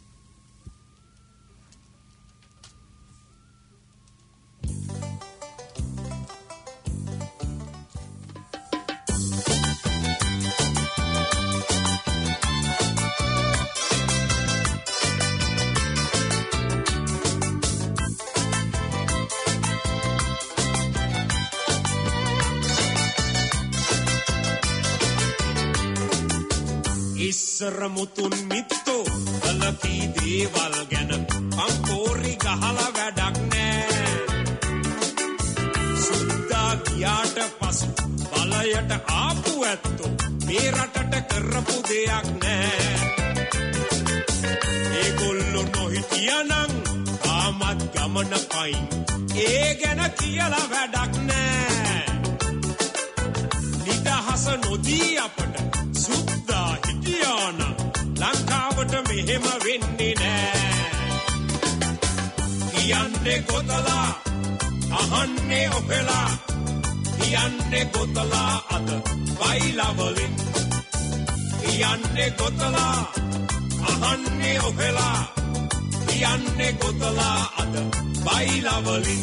ඉස්සර මුතුන් මිත්තෝ කලකී දේවල් ගැන පම්පෝරි ගහලා වැඩක් නෑ. සුද්දා ගියාට පසු බලයට ආපු ඇත්තෝ මේ රටට කරපු දෙයක් නෑ. ඒගොල්ලෝ නොහිටියනම් ආමත් ගමන පයින් ඒ ගැන කියලා වැඩක් නෑ. නිදහස නොදී අපට සුද්දා හිටියානම් ලංකාවට මෙහෙම වෙන්නේ නෑ. කියන්නේ ගොතලා අහන්නේ ඔහෙලා කියන්නේ ගොතලා අද බයිලා වලින් කියන්නේ ගොතලා අහන්නේ ඔහෙලා කියන්නේ ගොතලා අද බයිලා වලින්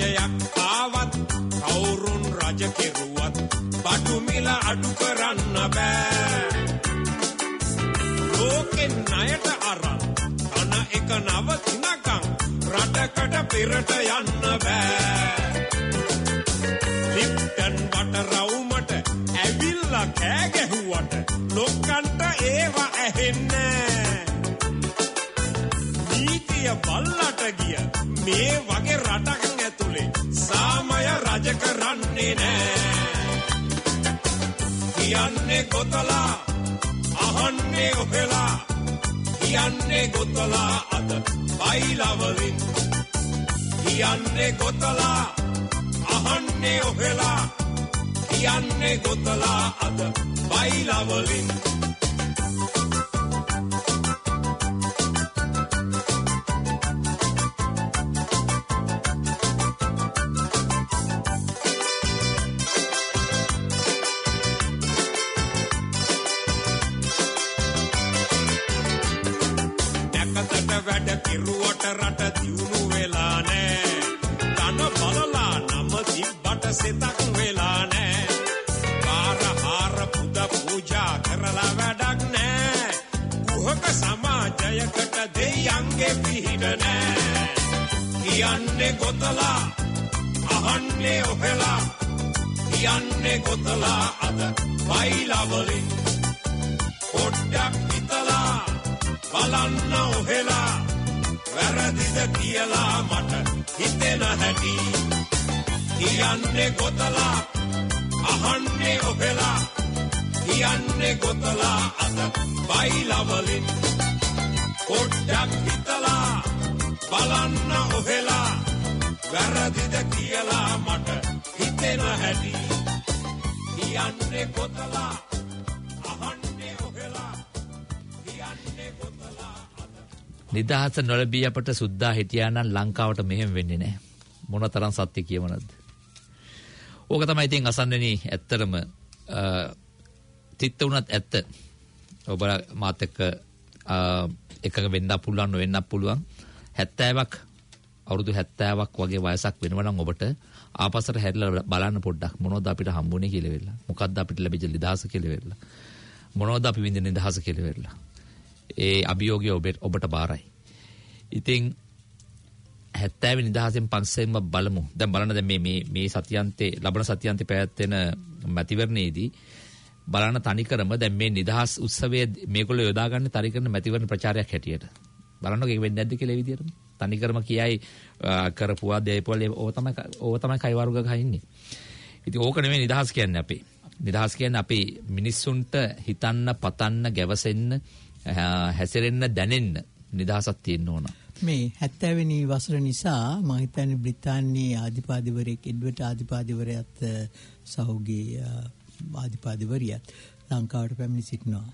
රජයක් ආවත් කවුරුන් රජ කෙරුවත් බඩු මිල අඩු කරන්න බෑ. ලෝකෙන් ණයට අරන් කන එක නවතිනකම් රටකට පෙරට යන්න බෑ. ලිප්ටන් බටර් රවුමට ඇවිල්ලා කෑ ගැහුවට ලොක්කන්ට ඒව ඇහෙන්නේ. නීතිය බල්ලට ගිය මේ වගේ රටක් ඇතුලේ සාමය රජ කරන්නේ නෑ. කියන්නේ ගොතලා අහන්නේ ඔහෙලා කියන්නේ ගොතලා අද බයිලවලින් කියන්නේ ගොතලා අහන්නේ ඔහෙලා කියන්නේ ගොතලා අද බයිලවලින්. වැඩ කිරුවට රට දියුණු වෙලා නෑ. ධන බලලා නම තිබ්බට සෙතක් වෙලා නෑ. කාරහාර පුද පූජා කරලා වැඩක් නෑ. කුහක සමාජයකට දෙයියන්ගේ පිහිට නෑ. කියන්නේ ගොතලා අහන්නේ ඔහෙලා කියන්නේ ගොතලා අද වයිලවලින්. පොඩ්ඩක් හිතලා බලන්න ඔහෙලා වැරදිද කියලා මට හිතෙන හැටි. කියන්නේ ගොතලා අහන්නේ ඔහෙලා කියන්නේ ගොතලා අද බයිලවලින්. පොඩ්ඩක් හිතලා බලන්න ඔහෙලා වැරදිද කියලා මට හිතෙන හැටි. කියන්නේ ගොතලා අහන්නේ ඔහෙලා කියන්නේ ගොතලා. නිදහස නොලැබී අපට සුද්දා හිටියා නම් ලංකාවට මෙහෙම වෙන්නේ නැහැ. මොනතරම් සත්‍ය කියවනද? ඕක තමයි ඉතින් අසන්නේනි ඇත්තටම තිත්ත උනත් ඇත්ත. ඔබ මාත් එක්ක එකක වෙන්නත් පුළුවන් නොවෙන්නත් පුළුවන්. හැත්තෑවක් අවුරුදු හැත්තෑවක් වගේ වයසක් වෙනවා නම් ඔබට ආපස්සට හැරිලා බලන්න පොඩ්ඩක් මොනවද අපිට හම්බුනේ කියලා වෙලා. මොකද්ද අපිට ලැබිච්ච නිදහස කියලා වෙලා. මොනවද අපි විඳින නිදහස කියලා වෙලා. ඒ අභියෝගය ඔබට බාරයි. ඉතින් හැත්තෑව නිදහසෙන් පස්සෙන්ම බලමු. දැන් බලන්න දැන් මේ මේ මේ සතියන්තේ ලබන සතියන්තේ පැවැත්වෙන මැතිවරණයේදී බලන්න තනිකරම දැන් මේ නිදහස් උත්සවයේ මේගොල්ලෝ යොදාගන්නේ තනිකරම මැතිවරණ ප්‍රචාරයක් හැටියට. බලන්නකෝ ඒක වෙන්නේ නැද්ද කියලා ඒ විදිහටම. තනිකරම කියයි කරපුවා දේපොළ ඕව තමයි ඕව තමයි කයිවාරු ගහ ඉන්නේ. ඉතින් ඕක නෙමෙයි නිදහස් කියන්නේ අපි. නිදහස් කියන්නේ අපි මිනිස්සුන්ට හිතන්න, පතන්න, ගැවසෙන්න, හැසිරෙන්න, දැනෙන්න නිදහසක් තියෙන්න ඕන. මේ හැත්තෑ වෙනි වසර නිසා මම හිතන්නේ බ්‍රිතාන්‍යයේ ආධිපතිවරයෙක් එඩ්වර්ඩ් ආධිපතිවරයාත් සහෝගේ ආධිපතිවරියත් ලංකාවට පැමිණ සිටිනවා.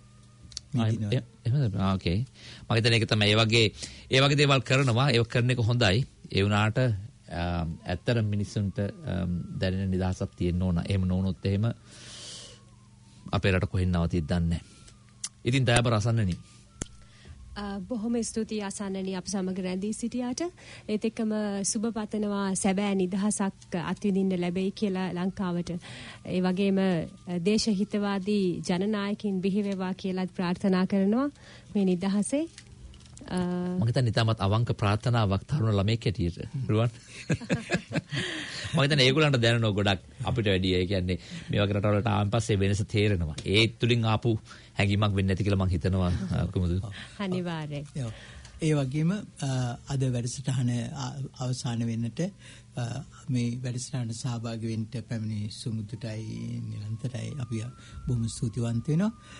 එහෙමද? ආ ඕකේ. මම හිතන්නේ ඒක තමයි. ඒ වගේ ඒ වගේ දේවල් කරනවා. ඒක කරන එක හොඳයි. ඒ වුණාට ඇත්තට මිනිස්සුන්ට දැනෙන නිදහසක් තියෙන්න ඕන. එහෙම නොවුනොත් එහෙම අපේ රට කොහෙන් නවතිද දන්නේ නැහැ. ඉතින් දයාබර අසන්නනි. බොහොම ස්තුතියි අසන්නනි අප සමග රැඳී සිටියාට. ඒත් එක්කම සුබ පතනවා සැබෑ නිදහසක් අත්විඳින්න ලැබෙයි කියලා ලංකාවට. ඒ වගේම දේශහිතවාදී ජනනායකින් බිහි වේවා කියලා ප්‍රාර්ථනා කරනවා මේ නිදහසේ. මම හිතන්නේ තාමත් අවංක ප්‍රාර්ථනාවක් තරුණ ළමයෙක් හැටියට පුළුවන්. මම හිතන්නේ ඒගොල්ලන්ට දැනෙනවා ගොඩක් අපිට වැඩි. ඒ කියන්නේ මේ වගේ රටවලට ආවන් පස්සේ වෙනස තේරෙනවා. ඒ තුලින් ආපු හැඟීමක් වෙන්නේ නැති කියලා මම හිතනවා කොහොමද? අනිවාර්යයෙන්. ඒ වගේම අද වැඩසටහන අවසන් වෙන්නට මේ වැඩසටහන සහභාගී වෙන්න පැමිණි සුමුදුටයි නිරන්තරයි අපි බොහොම ස්තුතිවන්ත වෙනවා.